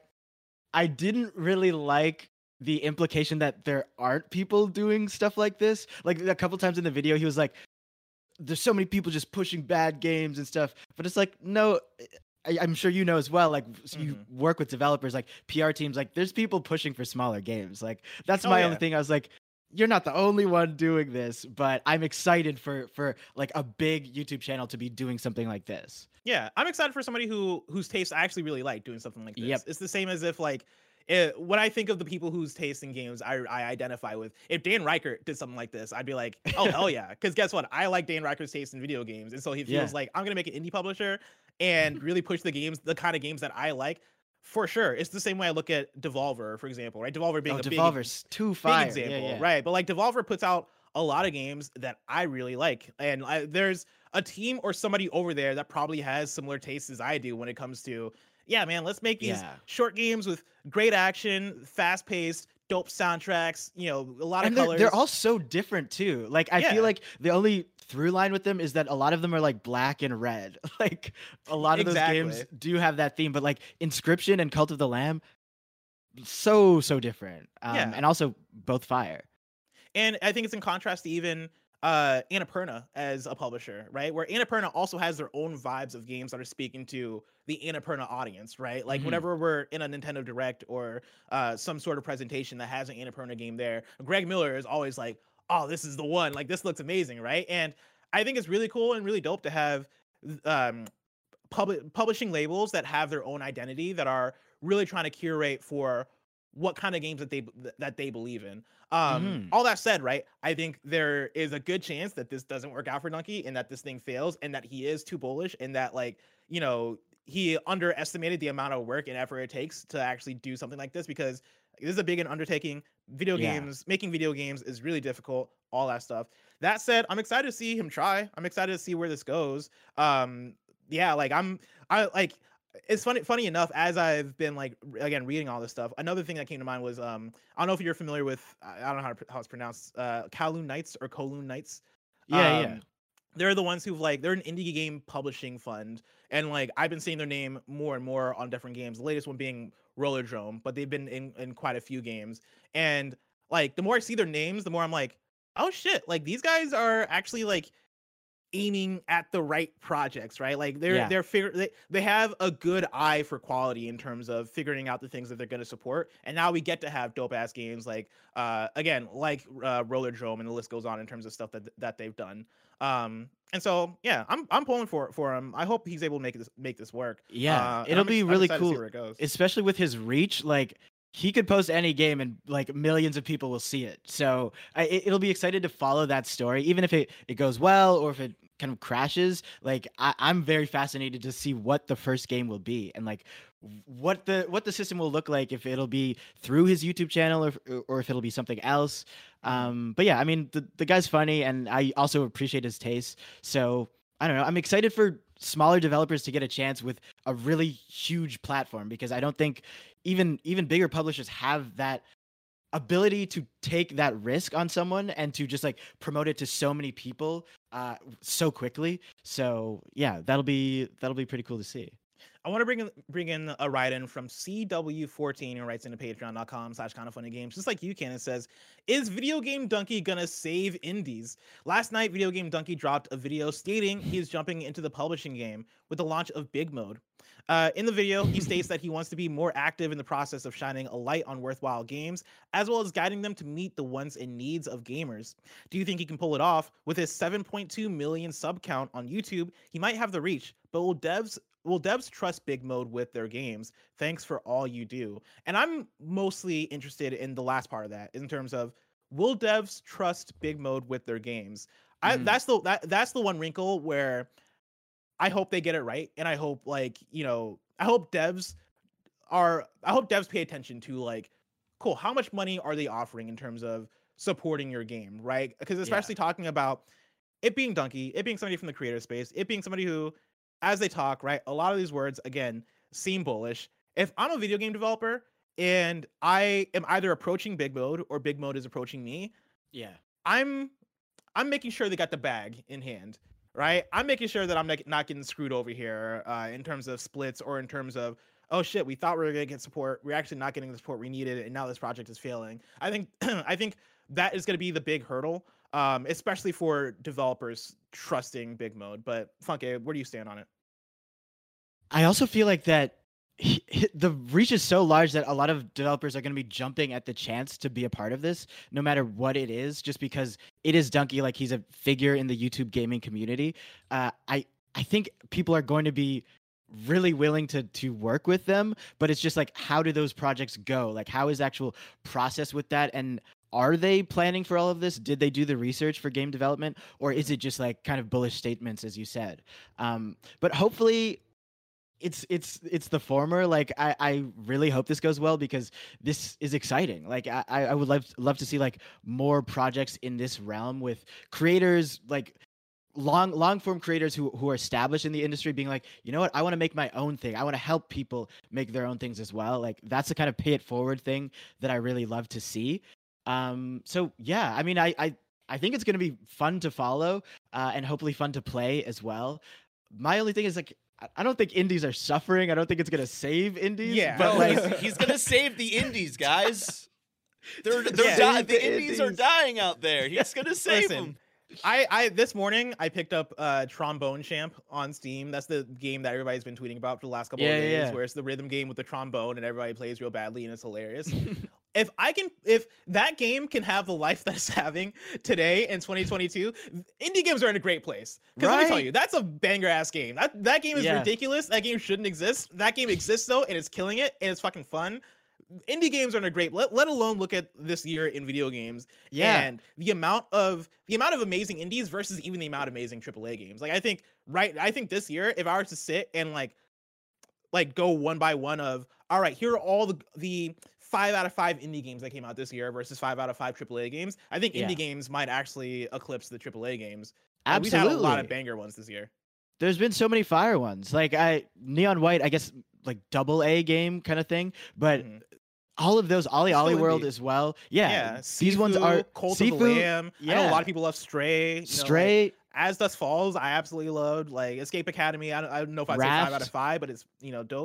I didn't really like the implication that there aren't people doing stuff like this. Like a couple times in the video he was like, there's so many people just pushing bad games and stuff, but it's like, no, I, I'm sure you know as well, like so you Mhm. work with developers, like P R teams, like there's people pushing for smaller games. Like that's Oh, my yeah. only thing. I was like, you're not the only one doing this, but I'm excited for for like a big YouTube channel to be doing something like this. Yeah, I'm excited for somebody who whose taste I actually really like doing something like this. Yep. It's the same as if like it, when I think of the people whose taste in games I, I identify with, if Dan Reichert did something like this, I'd be like, oh hell yeah, because guess what? I like Dan Reichert's taste in video games, and so he feels Yeah. like I'm gonna make an indie publisher and really push the games, the kind of games that I like. For sure, it's the same way I look at Devolver, for example, right? Devolver being Oh, a big Devolver's too big fire. example, yeah, yeah. right? But like Devolver puts out a lot of games that I really like, and I, there's a team or somebody over there that probably has similar tastes as I do when it comes to, yeah, man, let's make these Yeah. short games with great action, fast paced, dope soundtracks, you know, a lot And of they're, colors. they're all so different too. Like I Yeah. feel like the only through line with them is that a lot of them are like black and red. Like a lot of those games Exactly. do have that theme, but like Inscription and Cult of the Lamb, so so different. Um, Yeah. and also both fire. And I think it's in contrast to even uh Annapurna as a publisher, right? Where Annapurna also has their own vibes of games that are speaking to the Annapurna audience, right? Like Mhm. whenever we're in a Nintendo Direct or uh some sort of presentation that has an Annapurna game there, Greg Miller is always like, oh, this is the one. Like this looks amazing, right? And I think it's really cool and really dope to have um public publishing labels that have their own identity that are really trying to curate for what kind of games that they that they believe in. Um, Mhm. all that said, right? I think there is a good chance that this doesn't work out for Donkey and that this thing fails and that he is too bullish and that like, you know, he underestimated the amount of work and effort it takes to actually do something like this, because this is a big undertaking. Video Yeah. games, making video games is really difficult, all that stuff. That said, I'm excited to see him try. I'm excited to see where this goes. Um, yeah, like I'm I like it's funny funny enough, as I've been like re- again reading all this stuff, another thing that came to mind was um I don't know if you're familiar with, I I don't know how, to, pr- how it's pronounced, uh Kowloon Knights or Kowloon Knights. Yeah, yeah. Um, they're the ones who've like they're an indie game publishing fund, and like I've been seeing their name more and more on different games, the latest one being Rollerdrome, but they've been in in quite a few games. And like the more I see their names, the more I'm like, oh shit, like these guys are actually like aiming at the right projects, right? Like they're Yeah. they're figure they, they have a good eye for quality in terms of figuring out the things that they're going to support. And now we get to have dope ass games like uh again like uh, Rollerdrome, and the list goes on in terms of stuff that that they've done. Um and so yeah, I'm I'm pulling for for him. I hope he's able to make this make this work. Yeah, Uh, and it'll I'm be ex- I'm really excited to see cool, where it goes. especially with his reach. Like he could post any game and like millions of people will see it. So I, it- it'll be excited to follow that story, even if it, it goes well or if it kind of crashes. Like I, I'm very fascinated to see what the first game will be and like what the what the system will look like, if it'll be through his YouTube channel or or if it'll be something else. Um, but yeah, I mean the the guy's funny and I also appreciate his taste. So I don't know. I'm excited for smaller developers to get a chance with a really huge platform, because I don't think even even bigger publishers have that ability to take that risk on someone and to just like promote it to so many people uh so quickly. So yeah, that'll be that'll be pretty cool to see. I want to bring in bring in a write-in from C W fourteen, who writes into patreon.com slash kind of funny games, just like you can. It says, is Video Game Donkey gonna save indies? Last night, Video Game Donkey dropped a video stating he's jumping into the publishing game with the launch of Big Mode. Uh, in the video, he states that he wants to be more active in the process of shining a light on worthwhile games, as well as guiding them to meet the wants and needs of gamers. Do you think he can pull it off? With his seven point two million sub count on YouTube, he might have the reach, but will devs Will devs trust Big Mode with their games? Thanks for all you do. And I'm mostly interested in the last part of that, in terms of, will devs trust Big Mode with their games? I Mm. that's the that that's the one wrinkle where I hope they get it right, and I hope like you know I hope devs are I hope devs pay attention to like, cool, how much money are they offering in terms of supporting your game, right? Because especially talking about it being Donkey, it being somebody from the creator space, it being somebody who, as they talk, right, a lot of these words, again, seem bullish. If I'm a video game developer and I am either approaching Big Mode or Big Mode is approaching me, Yeah. I'm I'm making sure they got the bag in hand, right? I'm making sure that I'm not not getting screwed over here uh, in terms of splits, or in terms of, oh shit, we thought we were gonna get support, we're actually not getting the support we needed, and now this project is failing. I think I think that is gonna be the big hurdle, um, especially for developers trusting Big Mode. But Funke, where do you stand on it? I also feel like that he, he- the reach is so large that a lot of developers are going to be jumping at the chance to be a part of this, no matter what it is, just because it is Donkey. Like he's a figure in the YouTube gaming community. Uh, I I think people are going to be really willing to to work with them, but it's just like, how do those projects go? Like, how is the actual process with that? And are they planning for all of this? Did they do the research for game development, or is it just like kind of bullish statements, as you said? Um, but hopefully it's it's it's the former. Like I, I really hope this goes well, because this is exciting. Like I, I would love love to see like more projects in this realm with creators, like long long form creators who who are established in the industry, being like, you know what, I want to make my own thing. I want to help people make their own things as well. Like that's the kind of pay it forward thing that I really love to see. Um, so yeah, I mean, I I I think it's gonna be fun to follow, uh, and hopefully fun to play as well. My only thing is like, I- I don't think indies are suffering. I don't think it's gonna save indies. Yeah. but No, like, he's, he's gonna save the indies, guys. They're they're Yeah. di- Save the, the indies are indies. dying out there. He's gonna save Listen, them. I, I this morning I picked up uh Trombone Champ on Steam. That's the game that everybody's been tweeting about for the last couple Yeah, of yeah, days, yeah. where it's the rhythm game with the trombone and everybody plays real badly and it's hilarious. If I can, if that game can have the life that it's having today in twenty twenty-two, indie games are in a great place. Because let me tell Right? you, that's a banger ass game. That that game is Yeah. ridiculous. That game shouldn't exist. That game exists though, and it's killing it, and it's fucking fun. Indie games are in a great. Let, let alone look at this year in video games. Yeah. And the amount of the amount of amazing indies versus even the amount of amazing triple A games. Like I think right, I think this year, if I were to sit and like like go one by one of, all right, here are all the the five out of five indie games that came out this year versus five out of five triple A games, I think Yeah. indie games might actually eclipse the triple A games. Uh, absolutely. We've had a lot of banger ones this year. There's been so many fire ones. Like I Neon White, I guess like double A game kind of thing, but Mhm. all of those Ollie Still Ollie World indie. as well. Yeah, Yeah, these ones Sifu, are Cult of the Sifu, Lamb. I know a yeah. lot of people love Stray. you know, like, Stray. As Dust Falls, I absolutely loved. Like Escape Academy, I don't, I don't know if I'd say five out Raft. of five, but it's you know dope.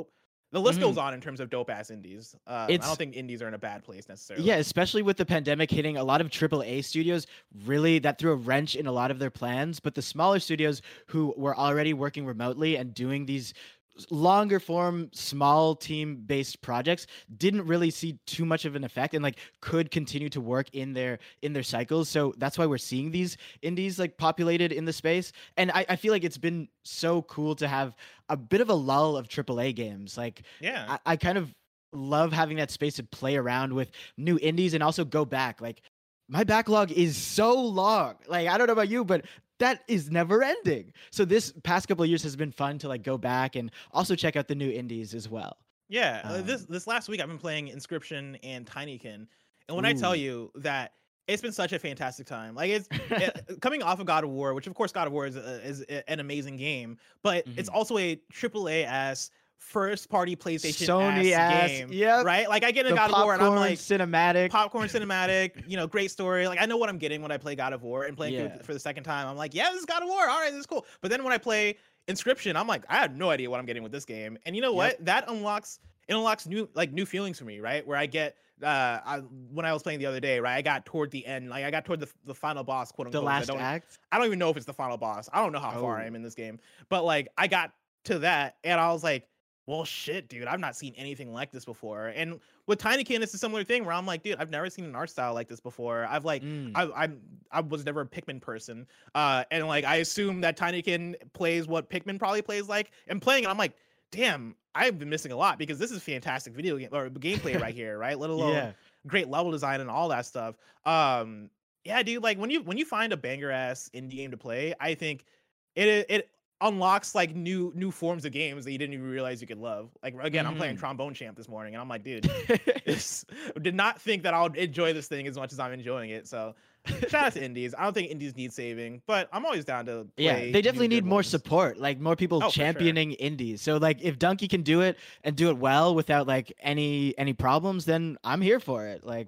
the list Mhm. goes on in terms of dope ass indies. Um, I It's- don't think indies are in a bad place necessarily. Yeah, especially with the pandemic hitting, a lot of triple A studios really that threw a wrench in a lot of their plans. But the smaller studios who were already working remotely and doing these longer form, small team based projects didn't really see too much of an effect and like could continue to work in their in their cycles. So that's why we're seeing these indies like populated in the space. And I, I feel like it's been so cool to have a bit of a lull of triple A games. Like Yeah. I, I kind of love having that space to play around with new indies and also go back. Like my backlog is so long. Like I don't know about you, but that is never ending. So this past couple of years has been fun to like go back and also check out the new indies as well. Yeah, uh, this Um, this last week I've been playing Inscription and Tinykin, and when I tell Ooh. you that it's been such a fantastic time, like it's it- coming off of God of War, which of course God of War is, a, is a- an amazing game, but it's Mhm. also a triple A ass first party PlayStation Sony ass ass, game, yep. right? Like I get in The God of War and I'm popcorn like cinematic. popcorn cinematic, you know, great story. Like I know what I'm getting when I play God of War and playing through Yeah. it for the second time. I'm like, yeah, this is God of War. All right, this is cool. But then when I play Inscription, I'm like, I have no idea what I'm getting with this game. And you know what? That unlocks it unlocks new like new feelings for me, right? Where I get uh I, when I was playing the other day, right? I got toward the end, like I got toward the the final boss, quote The unquote. I last don't act. I don't even know if it's the final boss. I don't know how far I Oh. am in this game. But like I got to that and I was like, well, shit, dude, I've not seen anything like this before. And with Tinykin, it's a similar thing where I'm like, dude, I've never seen an art style like this before. I've like, Mm. I, I'm, I was never a Pikmin person, uh, and like, I assume that Tinykin plays what Pikmin probably plays like. And playing it, I'm like, damn, I've been missing a lot because this is fantastic video game or gameplay right here, right? Let alone Yeah. great level design and all that stuff. Um, yeah, dude, like when you when you find a banger ass indie game to play, I think it it unlocks like new new forms of games that you didn't even realize you could love. Like again, I'm playing Mhm. Trombone Champ this morning, and I'm like, dude, this, did not think that I'll enjoy this thing as much as I'm enjoying it. So shout out to indies. I don't think indies need saving, but I'm always down to play. Yeah, they definitely new good need more ones. support, like more people Oh, for sure. championing indies. So like if Donkey can do it and do it well without like any any problems, then I'm here for it. Like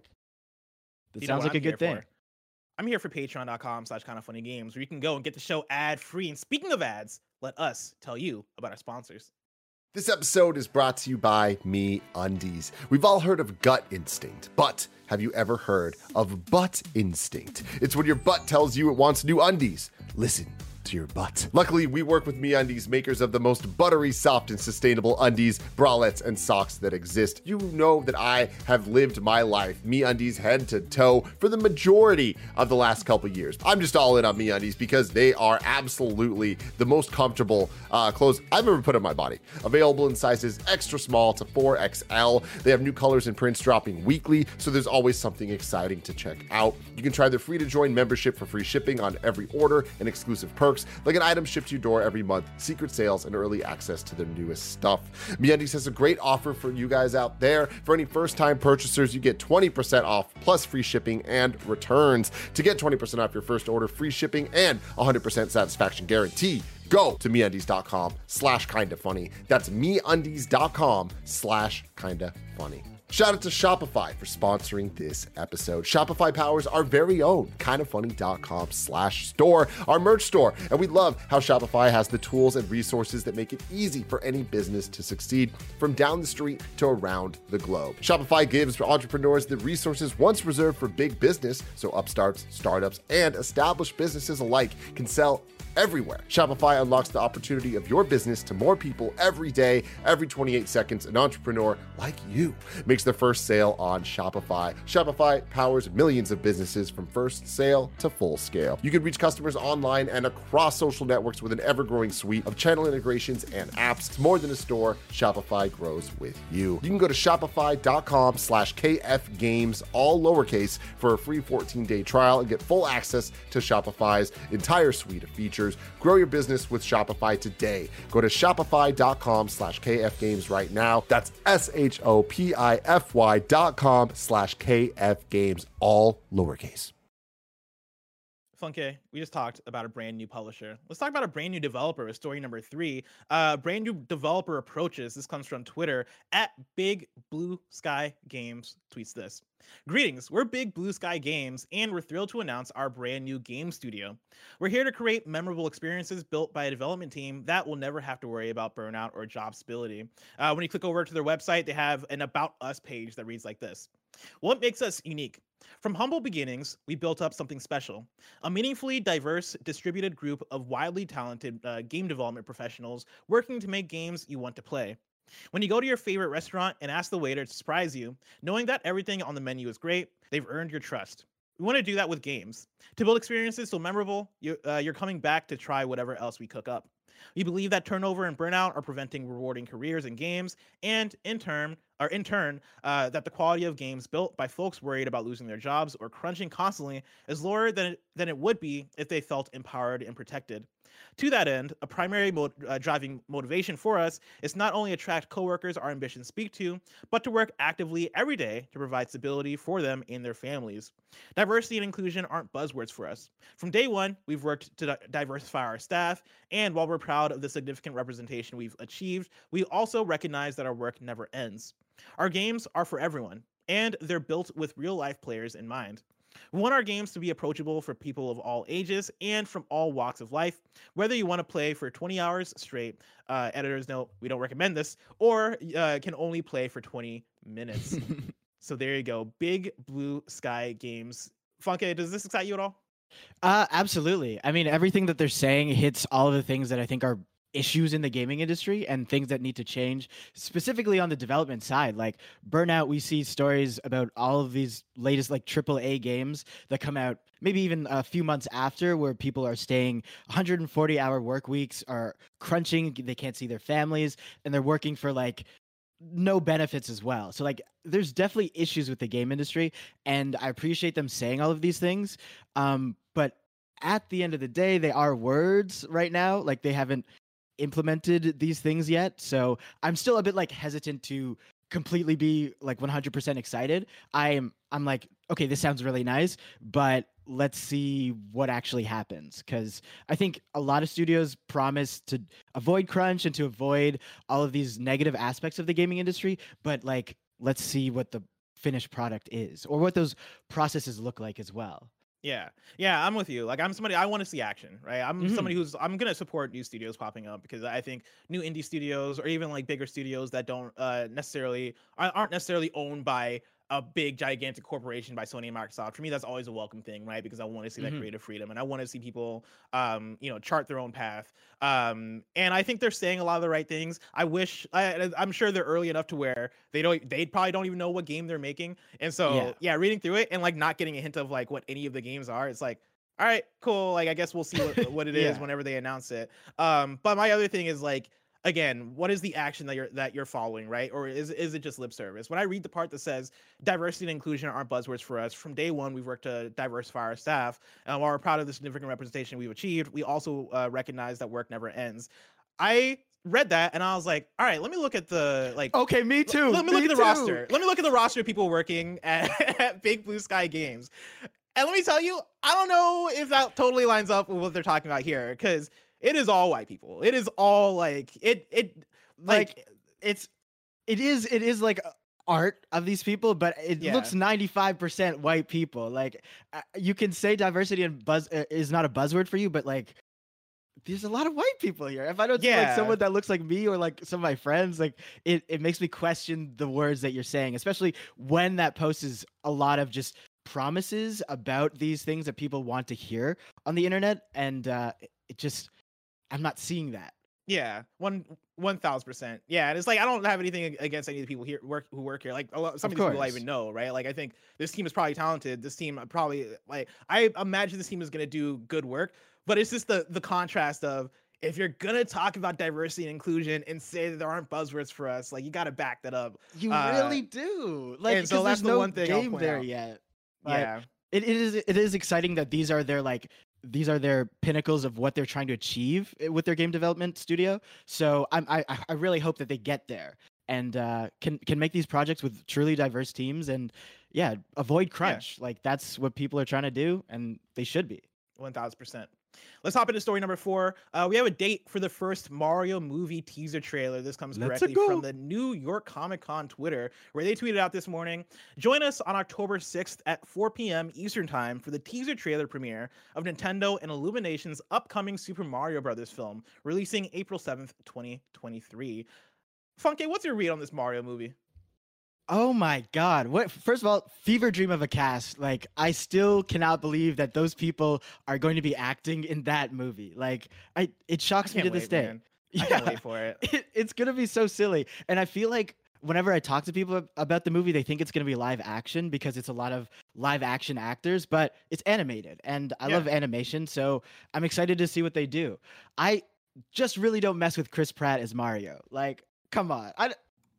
that You know sounds what like a I'm good here thing. for? I'm here for patreon.com slash kind of funny games, where you can go and get the show ad free. And speaking of ads, let us tell you about our sponsors. This episode is brought to you by Me Undies. We've all heard of gut instinct, but have you ever heard of butt instinct? It's when your butt tells you it wants new undies. Listen to your butt. Luckily, we work with Me Undies, makers of the most buttery, soft, and sustainable undies, bralettes, and socks that exist. You know that I have lived my life Me Undies head to toe for the majority of the last couple years. I'm just all in on Me Undies because they are absolutely the most comfortable uh, clothes I've ever put on my body. Available in sizes extra small to four X L. They have new colors and prints dropping weekly, so there's always something exciting to check out. You can try their free to join membership for free shipping on every order and exclusive perks, like an item shipped to your door every month, secret sales, and early access to their newest stuff. MeUndies has a great offer for you guys out there. For any first-time purchasers, you get twenty percent off plus free shipping and returns. To get twenty percent off your first order, free shipping, and one hundred percent satisfaction guarantee, go to MeUndies.com slash kinda funny. That's MeUndies.com slash kinda funny. Shout out to Shopify for sponsoring this episode. Shopify powers our very own kindafunny.com slash store, our merch store. And we love how Shopify has the tools and resources that make it easy for any business to succeed from down the street to around the globe. Shopify gives entrepreneurs the resources once reserved for big business, so upstarts, startups, and established businesses alike can sell everywhere. Shopify unlocks the opportunity of your business to more people every day. Every twenty-eight seconds, an entrepreneur like you makes their first sale on Shopify. Shopify powers millions of businesses from first sale to full scale. You can reach customers online and across social networks with an ever-growing suite of channel integrations and apps. It's more than a store. Shopify grows with you. You can go to shopify.com slash kfgames, all lowercase, for a free fourteen-day trial and get full access to Shopify's entire suite of features. Grow your business with Shopify today. Go to shopify.com slash kfgames right now. That's S-H-O-P-I-F-Y dot com slash kfgames, all lowercase. Funke, we just talked about a brand new publisher. Let's talk about a brand new developer with story number three. Uh, brand new developer approaches. This comes from Twitter at Big Blue Sky Games. Tweets this. Greetings, we're Big Blue Sky Games, and we're thrilled to announce our brand new game studio. We're here to create memorable experiences built by a development team that will never have to worry about burnout or job stability. Uh, when you click over to their website, they have an About Us page that reads like this. What makes us unique? From humble beginnings, we built up something special, a meaningfully diverse, distributed group of wildly talented uh, game development professionals working to make games you want to play. When you go to your favorite restaurant and ask the waiter to surprise you, knowing that everything on the menu is great, they've earned your trust. We want to do that with games. To build experiences so memorable, you, uh, you're coming back to try whatever else we cook up. We believe that turnover and burnout are preventing rewarding careers in games, and in turn, or in turn, uh, that the quality of games built by folks worried about losing their jobs or crunching constantly is lower than it, than it would be if they felt empowered and protected. To that end, a primary mo- uh, driving motivation for us is not only attract coworkers our ambitions speak to, but to work actively every day to provide stability for them and their families. Diversity and inclusion aren't buzzwords for us. From day one, we've worked to di- diversify our staff, and while we're proud of the significant representation we've achieved, we also recognize that our work never ends. Our games are for everyone, and they're built with real-life players in mind. We want our games to be approachable for people of all ages and from all walks of life, whether you want to play for twenty hours straight, uh, editors note, we don't recommend this, or uh, can only play for twenty minutes. So there you go. Big Blue Sky Games. Funke, does this excite you at all? Uh, absolutely. I mean, everything that they're saying hits all of the things that I think are issues in the gaming industry and things that need to change, specifically on the development side. Like burnout, we see stories about all of these latest like triple A games that come out maybe even a few months after, where people are staying one hundred forty hour work weeks, are crunching, they can't see their families, and they're working for like no benefits as well. So like there's definitely issues with the game industry, and I appreciate them saying all of these things. Um, but at the end of the day, they are words right now. Like they haven't implemented these things yet. So I'm still a bit like hesitant to completely be like one hundred percent excited. I'm I'm like, okay, this sounds really nice, but let's see what actually happens. Because I think a lot of studios promise to avoid crunch and to avoid all of these negative aspects of the gaming industry. But like, let's see what the finished product is, or what those processes look like as well. Yeah, yeah, I'm with you. Like, I'm somebody, I want to see action, right? I'm Mhm. somebody who's, I'm gonna support new studios popping up, because I think new indie studios, or even like bigger studios that don't uh, necessarily aren't necessarily owned by a big gigantic corporation by Sony and Microsoft. For me, that's always a welcome thing, right? Because I want to see that Mhm. creative freedom, and I want to see people, um, you know, chart their own path. Um, and I think they're saying a lot of the right things. I wish, I, I'm sure they're early enough to where they don't, they probably don't even know what game they're making. And so, Yeah. yeah, reading through it and like not getting a hint of like what any of the games are, it's like, all right, cool. Like, I guess we'll see what, what it is Yeah. whenever they announce it. Um, but my other thing is like, again, what is the action that you're that you're following, right? Or is is it just lip service? When I read the part that says diversity and inclusion aren't buzzwords for us, from day one we've worked to diversify our staff, and while we're proud of the significant representation we've achieved, we also uh, recognize that work never ends. I read that and I was like, all right, let me look at the like. Okay, me too. Let me look me at the too. roster. Let me look at the roster of people working at, at Big Blue Sky Games. And let me tell you, I don't know if that totally lines up with what they're talking about here, because it is all white people. It is all like it it like, Like it's it is it is like art of these people, but it Yeah. looks ninety-five percent white people. Like uh, you can say diversity and buzz uh, is not a buzzword for you, but like there's a lot of white people here. If I don't see like Yeah. someone that looks like me or like some of my friends, like it, it makes me question the words that you're saying, especially when that post is a lot of just promises about these things that people want to hear on the internet. And uh, it- it just, I'm not seeing that. Yeah, one one thousand percent. Yeah, and it's like I don't have anything ag- against any of the people here work who work here. Like a lot, some Of of these people I course. even know, right? Like I think this team is probably talented. This team probably like I imagine this team is gonna do good work. But it's just the the contrast of, if you're gonna talk about diversity and inclusion and say that there aren't buzzwords for us, like you got to back that up. You Uh, really do. Like, and so because that's there's the no one thing I'll game point there out. yet. But Yeah, it, it is it is exciting that these are their like these are their pinnacles of what they're trying to achieve i- with their game development studio. So I'm I I I really hope that they get there and uh, can can make these projects with truly diverse teams and yeah, avoid crunch. Like that's what people are trying to do, and they should be. one thousand percent. Let's hop into story number four. Uh, we have a date for the first Mario movie teaser trailer. This comes Let's directly go. from the New York Comic Con Twitter, where they tweeted out this morning. Join us on October sixth at four p.m. Eastern Time for the teaser trailer premiere of Nintendo and Illumination's upcoming Super Mario Brothers film, releasing April seventh, twenty twenty-three. Funke, what's your read on this Mario movie? Oh my god. What first of all, fever dream of a cast. Like I still cannot believe that those people are going to be acting in that movie. Like I it shocks me to this wait, day. man. I can't wait for it. it. It's going to be so silly. And I feel like whenever I talk to people about the movie, they think it's going to be live action because it's a lot of live action actors, but it's animated and I Yeah. love animation, so I'm excited to see what they do. I just really don't mess with Chris Pratt as Mario. Like, come on. I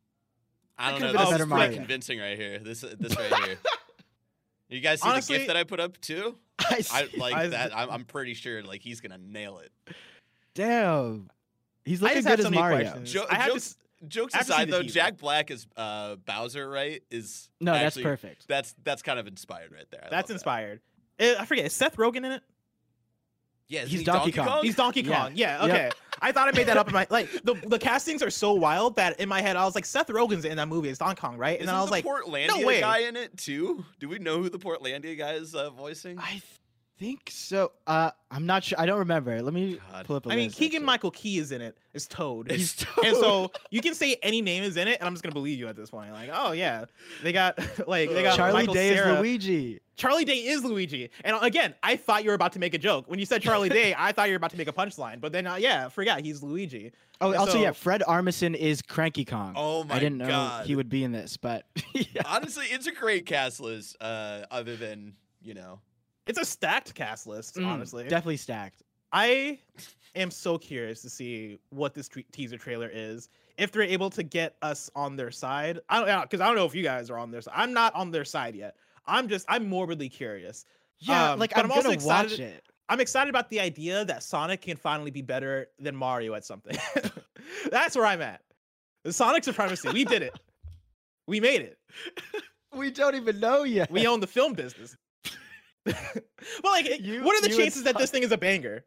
I don't could've know. been a This better is pretty Mario. convincing right here. This this right here. You guys see Honestly- the gift that I put up too? I, I see- like I- that. I'm, I'm pretty sure like he's gonna nail it. Damn. He's I looking just have good so as many Mario. questions. Jo- I have to jokes, jokes I have to see aside, the though, teaser. Jack Black as uh, Bowser, right? Is No, that's actually- perfect. That's that's kind of inspired right there. I That's love that. inspired. Eh, I forget. Is Seth Rogen in it? Yeah, isn't He's he Donkey Donkey Kong. Kong. He's Donkey Yeah. Kong. Yeah. Yep. Okay. I thought I made that up in my like the the castings are so wild that in my head I was like Seth Rogen's in that movie. It's Donkey Kong, right? And Isn't then I was the like, Portlandia way. guy in it too? Do we know who the Portlandia guy is uh, voicing? I think so. Uh, I'm not sure. I don't remember. Let me God. pull up a I mean, list, Keegan actually. Michael Key is in it. Is Toad. He's And so you can say any name is in it, and I'm just gonna believe you at this point. Like, oh yeah, they got like they got Charlie Michael Day Cera. is Luigi. Charlie Day is Luigi. And again, I thought you were about to make a joke when you said Charlie Day. I thought you were about to make a punchline, but then uh, yeah, forgot he's Luigi. Oh, And also so- yeah, Fred Armisen is Cranky Kong. Oh my I didn't know God. he would be in this, but yeah. Honestly, it's a great cast list. Uh, other than you know, It's a stacked cast list, Mm, honestly. definitely stacked. I am so curious to see what this tre- teaser trailer is. If they're able to get us on their side, I don't, because I don't know if you guys are on their side. I'm not on their side yet. I'm just, I'm morbidly curious. Yeah, Um, like but I'm, I'm also gonna excited- watch it. I'm excited about the idea that Sonic can finally be better than Mario at something. That's where I'm at. The Sonic supremacy. We did it. We made it. We don't even know yet. We own the film business. Well, like, You- what are the you and chances that this thing is a banger?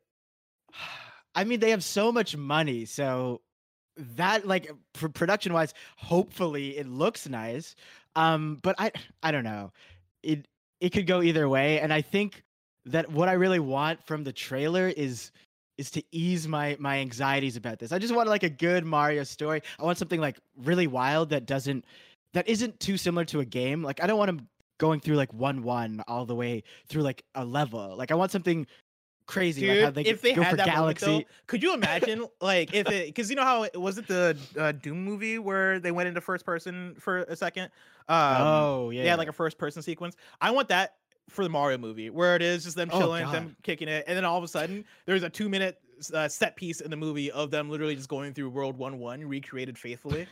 I mean, they have so much money, so that like pr- production wise, hopefully it looks nice. Um, but I I don't know. It it could go either way, and I think that what I really want from the trailer is is to ease my my anxieties about this. I just want like a good Mario story. I want something like really wild that doesn't that isn't too similar to a game. Like I don't want him going through like one one all the way through like a level. Like I want something crazy. Dude, like how they if they go had for that Galaxy. moment, though, could you imagine, like, if it, because you know how it was it the uh, Doom movie where they went into first person for a second? Um, oh yeah, they had like a first person sequence. I want that for the Mario movie, where it is just them Oh, chilling, God. them kicking it, and then all of a sudden there's a two minute uh, set piece in the movie of them literally just going through World One One, recreated faithfully.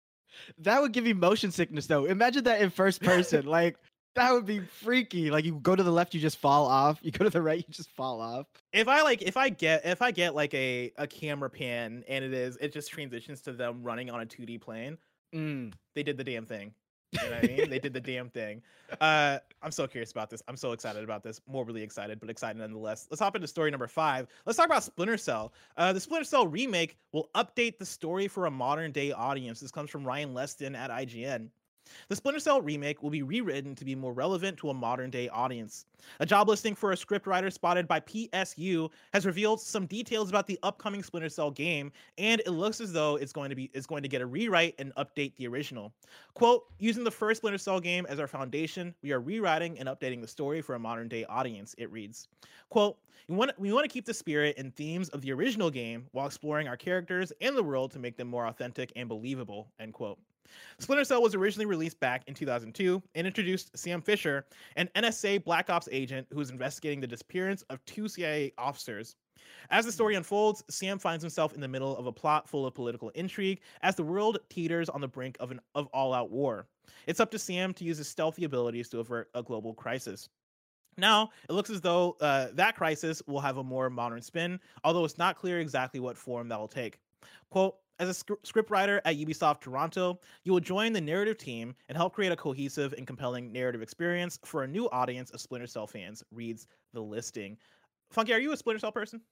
That would give you motion sickness though. Imagine that in first person. Like that would be freaky. Like you go to the left, you just fall off. You go to the right, you just fall off. If I like, if I get, if I get like a a camera pan, and it is, it just transitions to them running on a two D plane. Mm. They did the damn thing. You know what I mean? They did the damn thing. Uh, I'm so curious about this. I'm so excited about this. Morbidly excited, but excited nonetheless. Let's hop into story number five. Let's talk about Splinter Cell. Uh, the Splinter Cell remake will update the story for a modern day audience. This comes from Ryan Leston at I G N. The Splinter Cell remake will be rewritten to be more relevant to a modern day audience. A job listing for a scriptwriter spotted by P S U has revealed some details about the upcoming Splinter Cell game, and it looks as though it's going to be it's going to get a rewrite and update the original. Quote, using the first Splinter Cell game as our foundation, we are rewriting and updating the story for a modern day audience, it reads. Quote, we want, we want to keep the spirit and themes of the original game while exploring our characters and the world to make them more authentic and believable, end quote. Splinter Cell was originally released back in two thousand two and introduced Sam Fisher, an N S A Black Ops agent who is investigating the disappearance of two C I A officers. As the story unfolds, Sam finds himself in the middle of a plot full of political intrigue as the world teeters on the brink of an of all-out war. It's up to Sam to use his stealthy abilities to avert a global crisis. Now, it looks as though uh, that crisis will have a more modern spin, although it's not clear exactly what form that will take. Quote, as a sc- scriptwriter at Ubisoft Toronto, you will join the narrative team and help create a cohesive and compelling narrative experience for a new audience of Splinter Cell fans, reads the listing. Funky, are you a Splinter Cell person?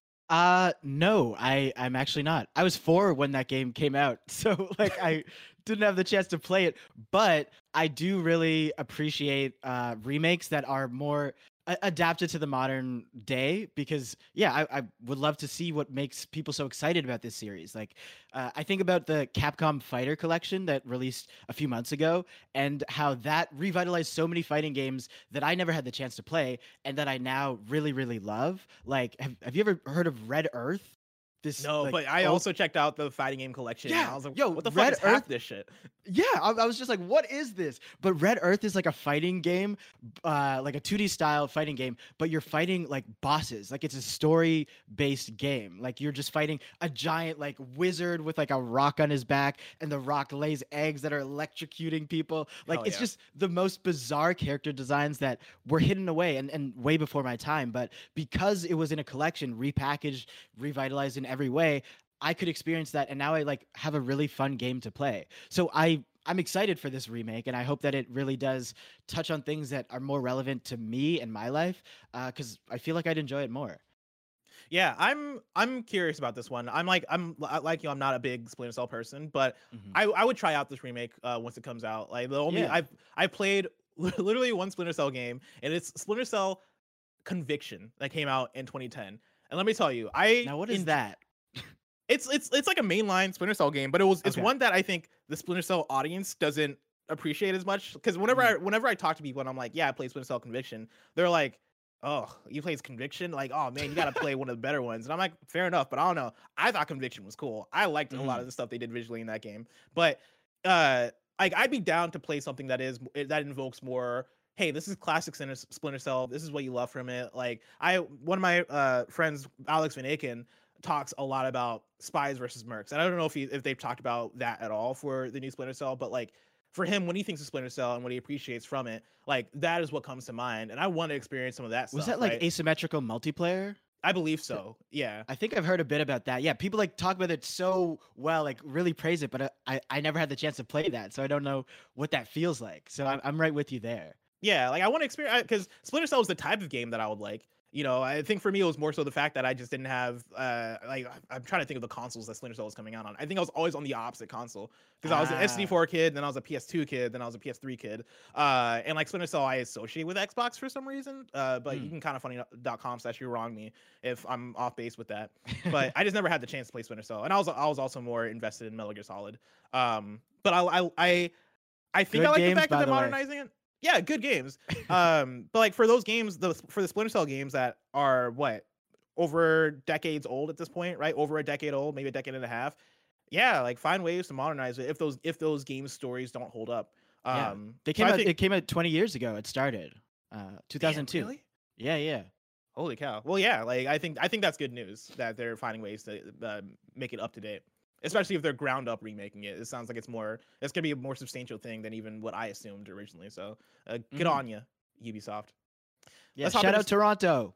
Uh no, I I'm actually not. I was four when that game came out, so like I didn't have the chance to play it, but I do really appreciate uh remakes that are more a- adapted to the modern day because yeah, I, I would love to see what makes people so excited about this series. Like uh, I think about the Capcom Fighter collection that released a few months ago and how that revitalized so many fighting games that I never had the chance to play and that I now really really love. Like have, have you ever heard of Red Earth? This No, like, but I old- also checked out the fighting game collection. and Yeah, I was like, yo, what the Red fuck is half Earth- this shit? Yeah, I, I was just like, what is this? But Red Earth is like a fighting game, uh, like a two D style fighting game, but you're fighting like bosses. Like it's a story based game. Like you're just fighting a giant like wizard with like a rock on his back, and the rock lays eggs that are electrocuting people. Like Hell it's yeah. just the most bizarre character designs that were hidden away and, and way before my time. But because it was in a collection, repackaged, revitalized in every way, I could experience that, and now I like have a really fun game to play. So I I'm excited for this remake, and I hope that it really does touch on things that are more relevant to me and my life, because I feel like I'd enjoy it more. Yeah, I'm I'm curious about this one. I'm like I'm li- like you. I'm not a big Splinter Cell person, but Mhm. I I would try out this remake uh, once it comes out. Like the only Yeah. I've I played literally one Splinter Cell game, and it's Splinter Cell Conviction that came out in twenty ten. And let me tell you, I Now, what is enj- that? It's it's it's like a mainline Splinter Cell game, but it was it's Okay. one that I think the Splinter Cell audience doesn't appreciate as much. Because whenever Mm. I whenever I talk to people and I'm like, yeah, I played Splinter Cell Conviction, they're like, oh, you played Conviction? Like, oh man, you gotta play one of the better ones. And I'm like, fair enough, but I don't know. I thought Conviction was cool. I liked a lot Mhm. of the stuff they did visually in that game, but uh, like I'd be down to play something that is that invokes more. Hey, this is classic Splinter Splinter Cell. This is what you love from it. Like I, one of my uh, friends, Alex Van Aken, talks a lot about spies versus mercs, and I don't know if he, if they've talked about that at all for the new Splinter Cell, but like for him, when he thinks of Splinter Cell and what he appreciates from it, like that is what comes to mind, and I want to experience some of that Was stuff. that like right? asymmetrical multiplayer? I believe so. Yeah. I think I've heard a bit about that. Yeah, people like talk about it so well, like really praise it, but I I, I never had the chance to play that, so I don't know what that feels like. So I'm I'm right with you there. Yeah, like I want to experience because Splinter Cell is the type of game that I would like. You know, I think for me it was more so the fact that I just didn't have uh like I- I'm trying to think of the consoles that Splinter Cell was coming out on. I think I was always on the opposite console because I was an Ah. S D four kid, then I was a P S two kid, then I was a P S three kid. Uh and like Splinter Cell I associate with Xbox for some reason. Uh but Hmm. you can kind of funny dot com slash you wrong me if I'm off base with that. But I just never had the chance to play Splinter Cell. And I was I was also more invested in Metal Gear Solid. Um but I I I, I think Good I like games, the fact that by they're the way. modernizing it. Yeah, good games. Um, but like for those games, the for the Splinter Cell games that are what over decades old at this point, right? Over a decade old, maybe a decade and a half. Yeah, like find ways to modernize it if those if those game stories don't hold up. Yeah. Um, They so came I out. think- It came out twenty years ago. It started, uh, Damn, two thousand two. really? Yeah, yeah. Holy cow! Well, yeah, like I think I think that's good news that they're finding ways to uh, make it up to date, especially if they're ground up remaking it. It sounds like it's more it's gonna be a more substantial thing than even what I assumed originally. So uh, good Mhm. on you, Ubisoft. Yeah. Let's hop Shout into out Toronto.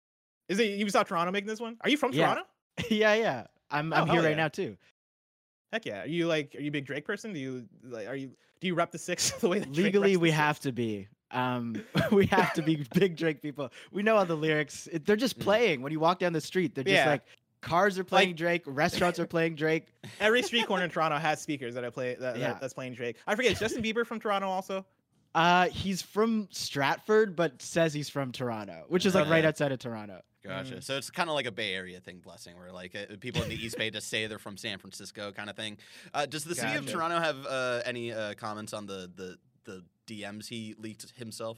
Is it Ubisoft Toronto making this one? Are you from Yeah. Toronto? yeah, yeah. I'm Oh, I'm hell here right yeah. now too. Heck yeah! Are you like are you a big Drake person? Do you like are you do you rep the six the way that Drake Legally, reps the we six? have to be. Um, we have to be big Drake people. We know all the lyrics. It, they're just Mm. playing when you walk down the street. They're just Yeah. like cars are playing Like- Drake, restaurants are playing Drake. Every street corner in Toronto has speakers that I play that, Yeah. that that's playing Drake. I forget. Is Justin Bieber from Toronto also? Uh, he's from Stratford, but says he's from Toronto, which is like right Okay. outside of Toronto. Gotcha. Mm. So it's kind of like a Bay Area thing, blessing, where like uh, people in the East Bay just say they're from San Francisco, kind of thing. Uh, does the city of Gotcha. Toronto have uh, any uh, comments on the, the the D Ms he leaked himself?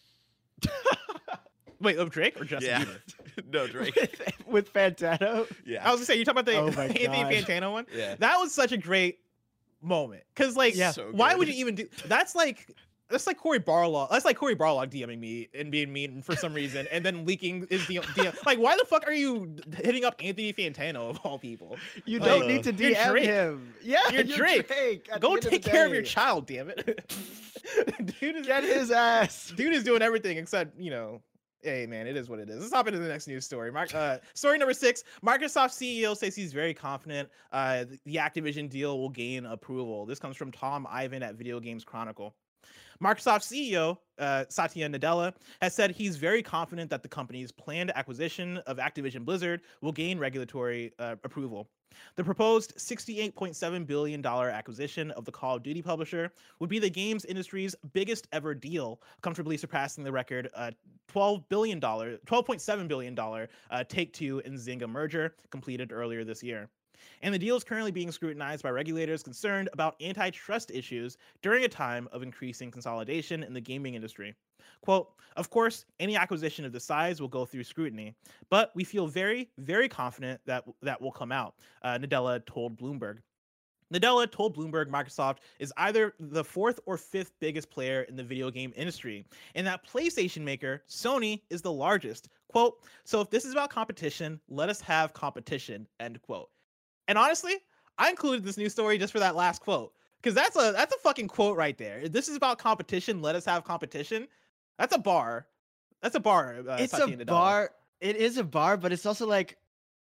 Wait, of Drake or Justin yeah, Bieber? no Drake. with, with Fantano. Yeah, I was gonna say you talking about the Oh my Anthony God. Fantano one. yeah. That was such a great moment because like Yeah. So why good. would you even do that's like that's like Corey Barlog that's like Corey Barlog DMing me and being mean for some reason and then leaking his D M like why the fuck are you hitting up Anthony Fantano of all people? You Like, don't need to you're D M Drake. him. Yeah, You're Drake. At Go the end of take the care of your day. child, damn it. dude is Get his ass. dude is doing everything except you know. Hey man, it is what it is. Let's hop into the next news story. Mark, uh, story number six: Microsoft C E O says he's very confident uh, the Activision deal will gain approval. This comes from Tom Ivan at Video Games Chronicle. Microsoft C E O uh, Satya Nadella has said he's very confident that the company's planned acquisition of Activision Blizzard will gain regulatory uh, approval. The proposed sixty-eight point seven billion dollars acquisition of the Call of Duty publisher would be the games industry's biggest ever deal, comfortably surpassing the record uh, twelve billion dollars, twelve point seven billion dollars uh, Take-Two and Zynga merger completed earlier this year. And the deal is currently being scrutinized by regulators concerned about antitrust issues during a time of increasing consolidation in the gaming industry. Quote, of course, any acquisition of this size will go through scrutiny, but we feel very, very confident that that will come out, uh, Nadella told Bloomberg. Nadella told Bloomberg Microsoft is either the fourth or fifth biggest player in the video game industry, and that PlayStation maker, Sony, is the largest. Quote, so if this is about competition, let us have competition, end quote. And honestly, I included this news story just for that last quote, because that's a that's a fucking quote right there. If this is about competition, let us have competition. That's a bar. That's a bar. Uh, It's Satya a Nadella. bar. It is a bar, but it's also like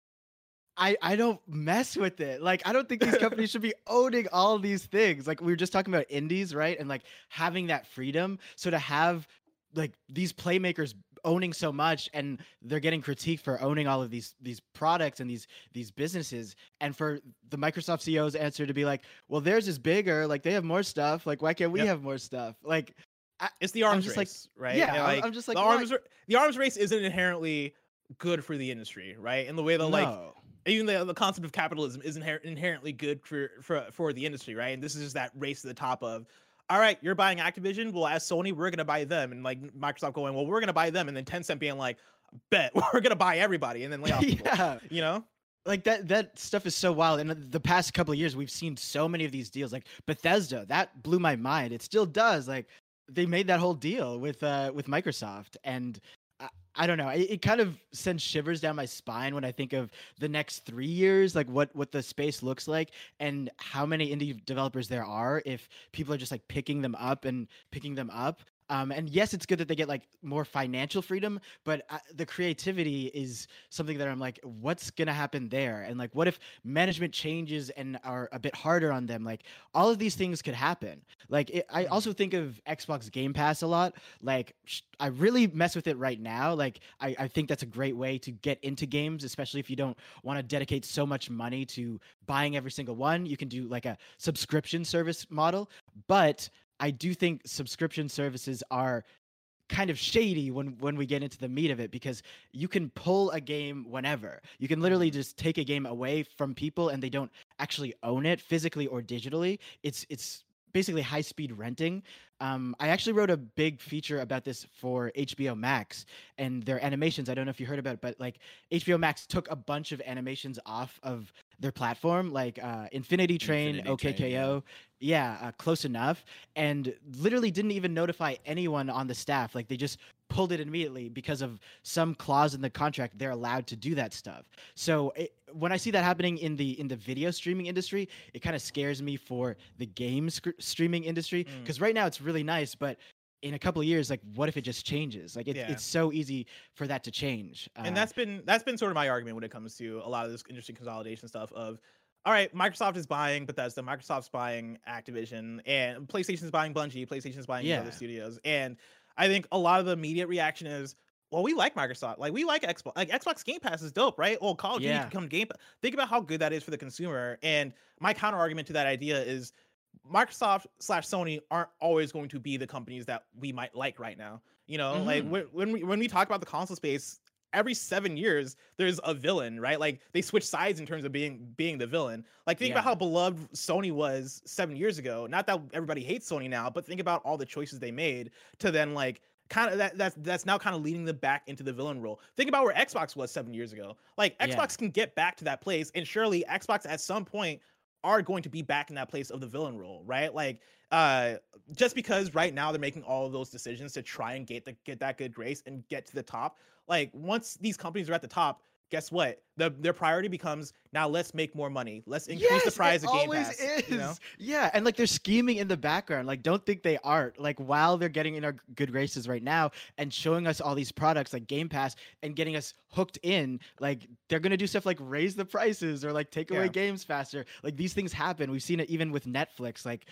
I I don't mess with it. Like I don't think these companies should be owning all of these things. Like we were just talking about indies, right? And like having that freedom. So to have like these playmakers owning so much and they're getting critiqued for owning all of these these products and these these businesses, and for the Microsoft C E O's answer to be like, well, theirs is bigger, like they have more stuff, like why can't we Yep. have more stuff? Like I, It's the arms just race, like- right? yeah, And, I'm- I'm just like, the why- arms. ra- The arms race isn't inherently good for the industry, right? In the way that like no. even the, the concept of capitalism is inher- inherently good for, for for the industry, right? And this is just that race to the top of, all right, you're buying Activision. Well, as Sony, we're gonna buy them, and like Microsoft going, well, we're gonna buy them, and then Tencent being like, bet we're gonna buy everybody, and then lay off people. Yeah. You know? Like that that stuff is so wild. And the past couple of years we've seen so many of these deals. Like Bethesda, that blew my mind. It still does. Like they made that whole deal with uh with Microsoft, and I, I don't know. It, it kind of sends shivers down my spine when I think of the next three years, like what what the space looks like and how many indie developers there are if people are just like picking them up and picking them up. Um, and yes, it's good that they get like more financial freedom, but uh, the creativity is something that I'm like, what's gonna happen there? And like, what if management changes and are a bit harder on them? Like, all of these things could happen. Like, it, I also think of Xbox Game Pass a lot. Like, sh- I really mess with it right now. Like, I, I think that's a great way to get into games, especially if you don't want to dedicate so much money to buying every single one. You can do like a subscription service model, but I do think subscription services are kind of shady when when we get into the meat of it, because you can pull a game whenever. You can literally just take a game away from people and they don't actually own it physically or digitally. It's it's basically high speed renting. Um, I actually wrote a big feature about this for H B O Max and their animations. I don't know if you heard about it, but like H B O Max took a bunch of animations off of their platform, like uh, Infinity Train, Infinity O K K O, Train, yeah, uh, Close Enough, and literally didn't even notify anyone on the staff. Like they just pulled it immediately because of some clause in the contract. They're allowed to do that stuff. So it, when I see that happening in the in the video streaming industry, it kind of scares me for the game sc- streaming industry, Mm. because right now it's really nice, but in a couple of years, like what if it just changes? Like it, Yeah. it's so easy for that to change. And Uh, that's been that's been sort of my argument when it comes to a lot of this interesting consolidation stuff of, all right, Microsoft is buying Bethesda, Microsoft's buying Activision, and PlayStation's buying Bungie, PlayStation's buying these Yeah. other studios. And I think a lot of the immediate reaction is, well, we like Microsoft. Like, we like Xbox. Like, Xbox Game Pass is dope, right? Well, Call of Duty Yeah. can come to Game Pass. Think about how good that is for the consumer. And my counter argument to that idea is Microsoft slash Sony aren't always going to be the companies that we might like right now. You know, like Mhm. when, when we when we talk about the console space, every seven years there's a villain, right? Like they switch sides in terms of being being the villain. Like think about Yeah. how beloved Sony was seven years ago. Not that everybody hates Sony now, but think about all the choices they made to then like kind of that that's that's now kind of leading them back into the villain role. Think about where Xbox was seven years ago. Like Yeah. Xbox can get back to that place, and surely Xbox at some point are going to be back in that place of the villain role, right? Like uh just because right now they're making all of those decisions to try and get the get that good grace and get to the top. Like once these companies are at the top, guess what? The, their priority becomes now let's make more money. Let's increase the Yes, price it of Game always Pass. is. You know? Yeah, and like they're scheming in the background. Like, don't think they aren't. Like, while they're getting in our good graces right now and showing us all these products like Game Pass and getting us hooked in, like they're gonna do stuff like raise the prices or like take away Yeah. games faster. Like these things happen. We've seen it even with Netflix. Like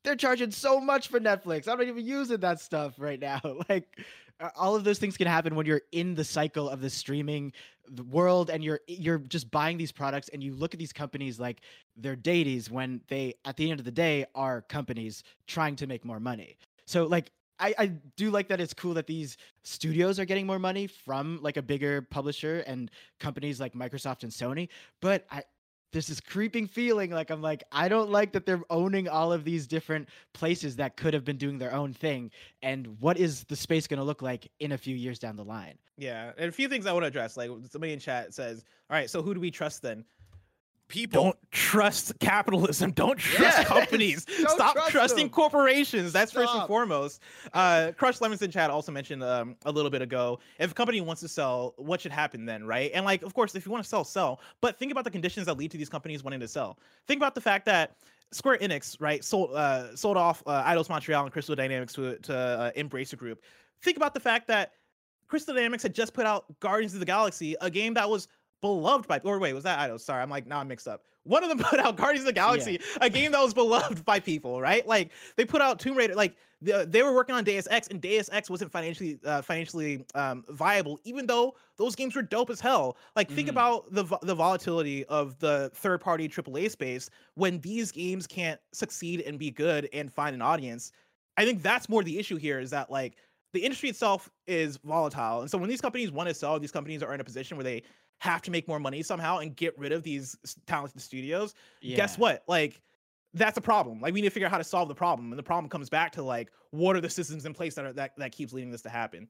they're charging so much for Netflix. I'm not even using that stuff right now. Like, uh, all of those things can happen when you're in the cycle of the streaming the world, and you're you're just buying these products, and you look at these companies like they're deities when they, at the end of the day, are companies trying to make more money. So like, I, I do like that it's cool that these studios are getting more money from like a bigger publisher and companies like Microsoft and Sony. But I there's this creeping feeling like I'm like, I don't like that they're owning all of these different places that could have been doing their own thing. And what is the space going to look like in a few years down the line? Yeah, and a few things I want to address. Like somebody in chat says, "All right, so who do we trust then?" People. Don't trust capitalism. Don't trust Yes! companies. Don't Stop trust trusting them. corporations. That's first and Stop. foremost. Uh, Crush Lemons in chat also mentioned um, a little bit ago, if a company wants to sell, what should happen then, right? And like, of course, if you want to sell, sell. But think about the conditions that lead to these companies wanting to sell. Think about the fact that Square Enix, right, sold uh, sold off uh, Eidos Montreal and Crystal Dynamics to, to uh, Embracer Group. Think about the fact that Crystal Dynamics had just put out Guardians of the Galaxy, a game that was beloved by, or wait, was that Eidos? Sorry, I'm like, now I'm mixed up. One of them put out Guardians of the Galaxy, a game that was beloved by people, right? Like they put out Tomb Raider, like the, they were working on Deus Ex, and Deus Ex wasn't financially uh, financially um, viable, even though those games were dope as hell. Like think Mhm. about the vo- the volatility of the third party triple A space when these games can't succeed and be good and find an audience. I think that's more the issue here, is that like the industry itself is volatile, and so when these companies want to sell, these companies are in a position where they have to make more money somehow and get rid of these s- talented studios. Guess Yeah. what? Like that's a problem. Like we need to figure out how to solve the problem, and the problem comes back to like, what are the systems in place that are that, that keeps leading this to happen?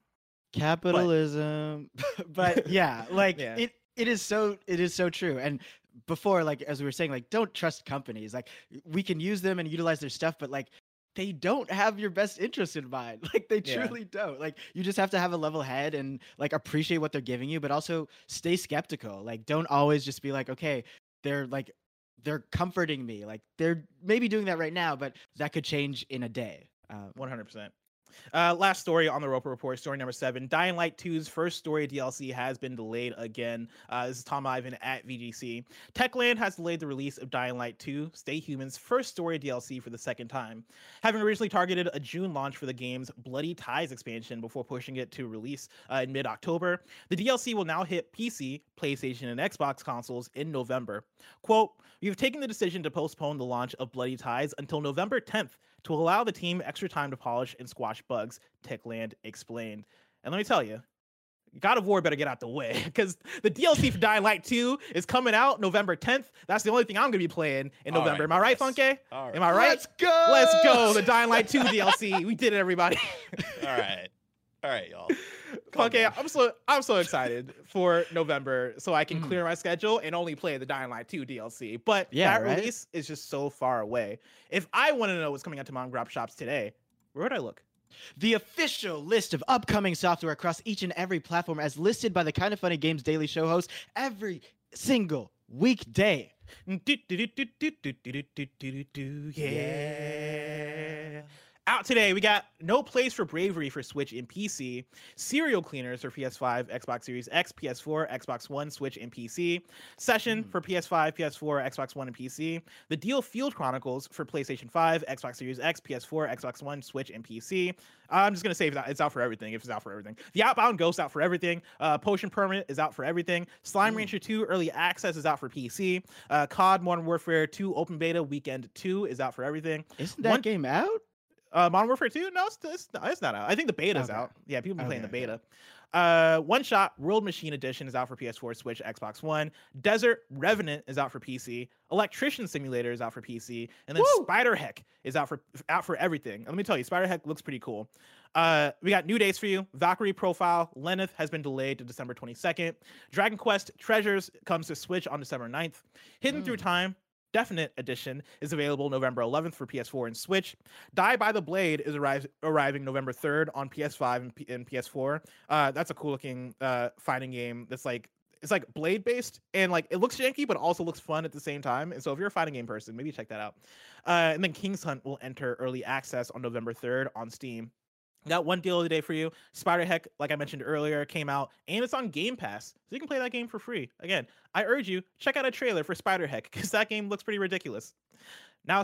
Capitalism. But yeah, like Yeah. it it is so it is so true. And before, like as we were saying, like don't trust companies. Like we can use them and utilize their stuff, but like they don't have your best interest in mind. Like they Yeah. truly don't. Like you just have to have a level head and like appreciate what they're giving you, but also stay skeptical. Like don't always just be like, okay, they're like they're comforting me. Like they're maybe doing that right now, but that could change in a day. Um, one hundred percent. Uh, last story on the Roper Report, story number seven. Dying Light two's first story D L C has been delayed again. Uh, this is Tom Ivan at V G C. Techland has delayed the release of Dying Light two, Stay Human's first story D L C for the second time. Having originally targeted a June launch for the game's Bloody Ties expansion before pushing it to release uh, in mid-October, the D L C will now hit P C, PlayStation, and Xbox consoles in November. Quote, "We've taken the decision to postpone the launch of Bloody Ties until November tenth to allow the team extra time to polish and squash bugs," Techland explained. And let me tell you, God of War better get out the way, because the D L C for Dying Light two is coming out November tenth. That's the only thing I'm going to be playing in All November. right, Am I right, yes. Funke? All right. Am I right? Let's go. Let's go. The Dying Light two D L C. We did it, everybody. All right. All right, y'all. Calm Okay, down. I'm so I'm so excited for November, so I can Mhm. clear my schedule and only play the Dying Light two D L C. But Yeah, that right? release is just so far away. If I want to know what's coming out to mom and grop shops today, where would I look? The official list of upcoming software across each and every platform as listed by the Kind of Funny Games Daily Show host every single weekday. Yeah. Out today, we got No Place for Bravery for Switch and P C, Serial Cleaners for P S five, Xbox Series X, P S four, Xbox One, Switch, and P C, Session Mm. for P S five, P S four, Xbox One, and P C, The Deal Field Chronicles for PlayStation five, Xbox Series X, P S four, Xbox One, Switch, and P C. I'm just going to say it's out, it's out for everything, if it's out for everything. The Outbound Ghost out for everything. Uh, Potion Permanent is out for everything. Slime Mm. Rancher two Early Access is out for P C. Uh, C O D Modern Warfare two Open Beta Weekend two is out for everything. Isn't that One- game out? Uh, Modern Warfare two? No, it's, it's, not, it's not out. I think the beta's Okay. out. Yeah, people been playing the Okay, okay. beta. Uh, One Shot World Machine Edition is out for P S four, Switch, Xbox One. Desert Revenant is out for P C. Electrician Simulator is out for P C. And then Woo! Spider Heck is out for out for everything. And let me tell you, Spider Heck looks pretty cool. Uh, we got new dates for you. Valkyrie Profile Lenneth has been delayed to December twenty-second. Dragon Quest Treasures comes to Switch on December ninth. Hidden Through Mm. Time Definite Edition is available November eleventh for P S four and Switch. Die by the Blade is arri- arriving November third on P S five and, P- and P S four. Uh, that's a cool looking uh, fighting game that's like, it's like blade based, and like it looks janky but also looks fun at the same time. And so if you're a fighting game person, maybe check that out. Uh, and then King's Hunt will enter early access on November third on Steam. Got one deal of the day for you. Spider Heck, like I mentioned earlier, came out and it's on Game Pass, so you can play that game for free. Again, I urge you, check out a trailer for Spider Heck because that game looks pretty ridiculous. Now it's time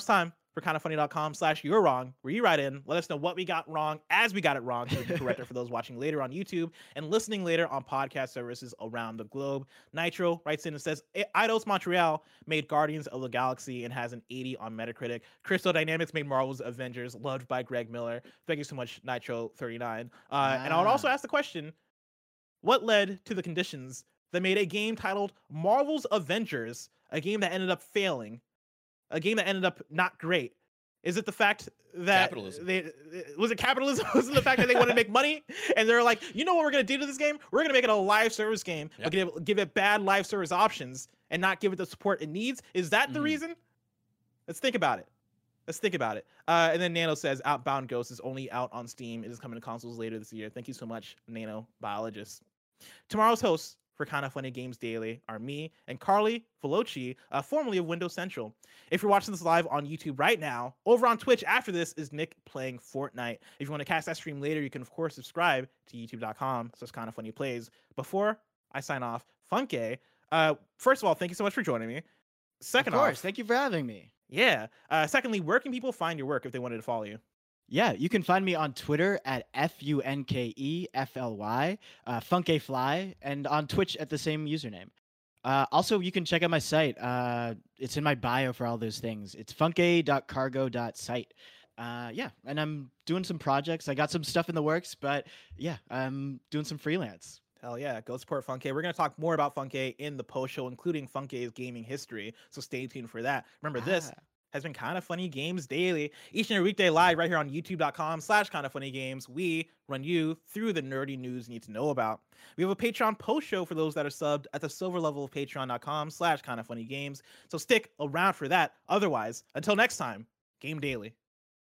for kind of funny dot com slash you're wrong, where you write in, let us know what we got wrong as we got it wrong, so we can correct it for those watching later on YouTube and listening later on podcast services around the globe. Nitro writes in and says, Eidos Montreal made Guardians of the Galaxy and has an eighty on Metacritic. Crystal Dynamics made Marvel's Avengers, loved by Greg Miller. Thank you so much, Nitro thirty-nine. Uh, ah. And I would also ask the question, what led to the conditions that made a game titled Marvel's Avengers, a game that ended up failing, a game that ended up not great? Is it the fact that capitalism. they was it capitalism? Was it the fact that they wanted to make money and they're like, you know what we're gonna do to this game? We're gonna make it a live service game, yep. but give, give it bad live service options and not give it the support it needs. Is that mm-hmm. the reason? Let's think about it. Let's think about it. Uh, and then Nano says Outbound Ghost is only out on Steam. It is coming to consoles later this year. Thank you so much, Nano Biologist. Tomorrow's hosts for Kind of Funny Games Daily are me and Carly Veloci, uh, formerly of Windows Central. If you're watching this live on YouTube right now, over on Twitch after this is Nick playing Fortnite. If you want to catch that stream later, you can of course subscribe to youtube dot com slash Kind of Funny Plays. Before I sign off, Funke, uh, first of all, thank you so much for joining me. Second of course, off, thank you for having me. Yeah. Uh, secondly, where can people find your work if they wanted to follow you? Yeah, you can find me on Twitter at F U N K E F L Y, uh, Funkefly, and on Twitch at the same username. Uh, also, you can check out my site. Uh, it's in my bio for all those things. It's funke dot cargo dot site. Uh, yeah, and I'm doing some projects. I got some stuff in the works, but yeah, I'm doing some freelance. Hell yeah, go support Funke. We're going to talk more about Funke in the post show, including Funke's gaming history, so stay tuned for that. Remember, ah. this has been Kind of Funny Games Daily, each and every weekday live right here on youtube dot com slash Kind of Funny Games. We run you through the nerdy news you need to know about. We have a Patreon post show for those that are subbed at the silver level of patreon dot com slash Kind of Funny Games. So stick around for that. Otherwise, until next time, Game Daily.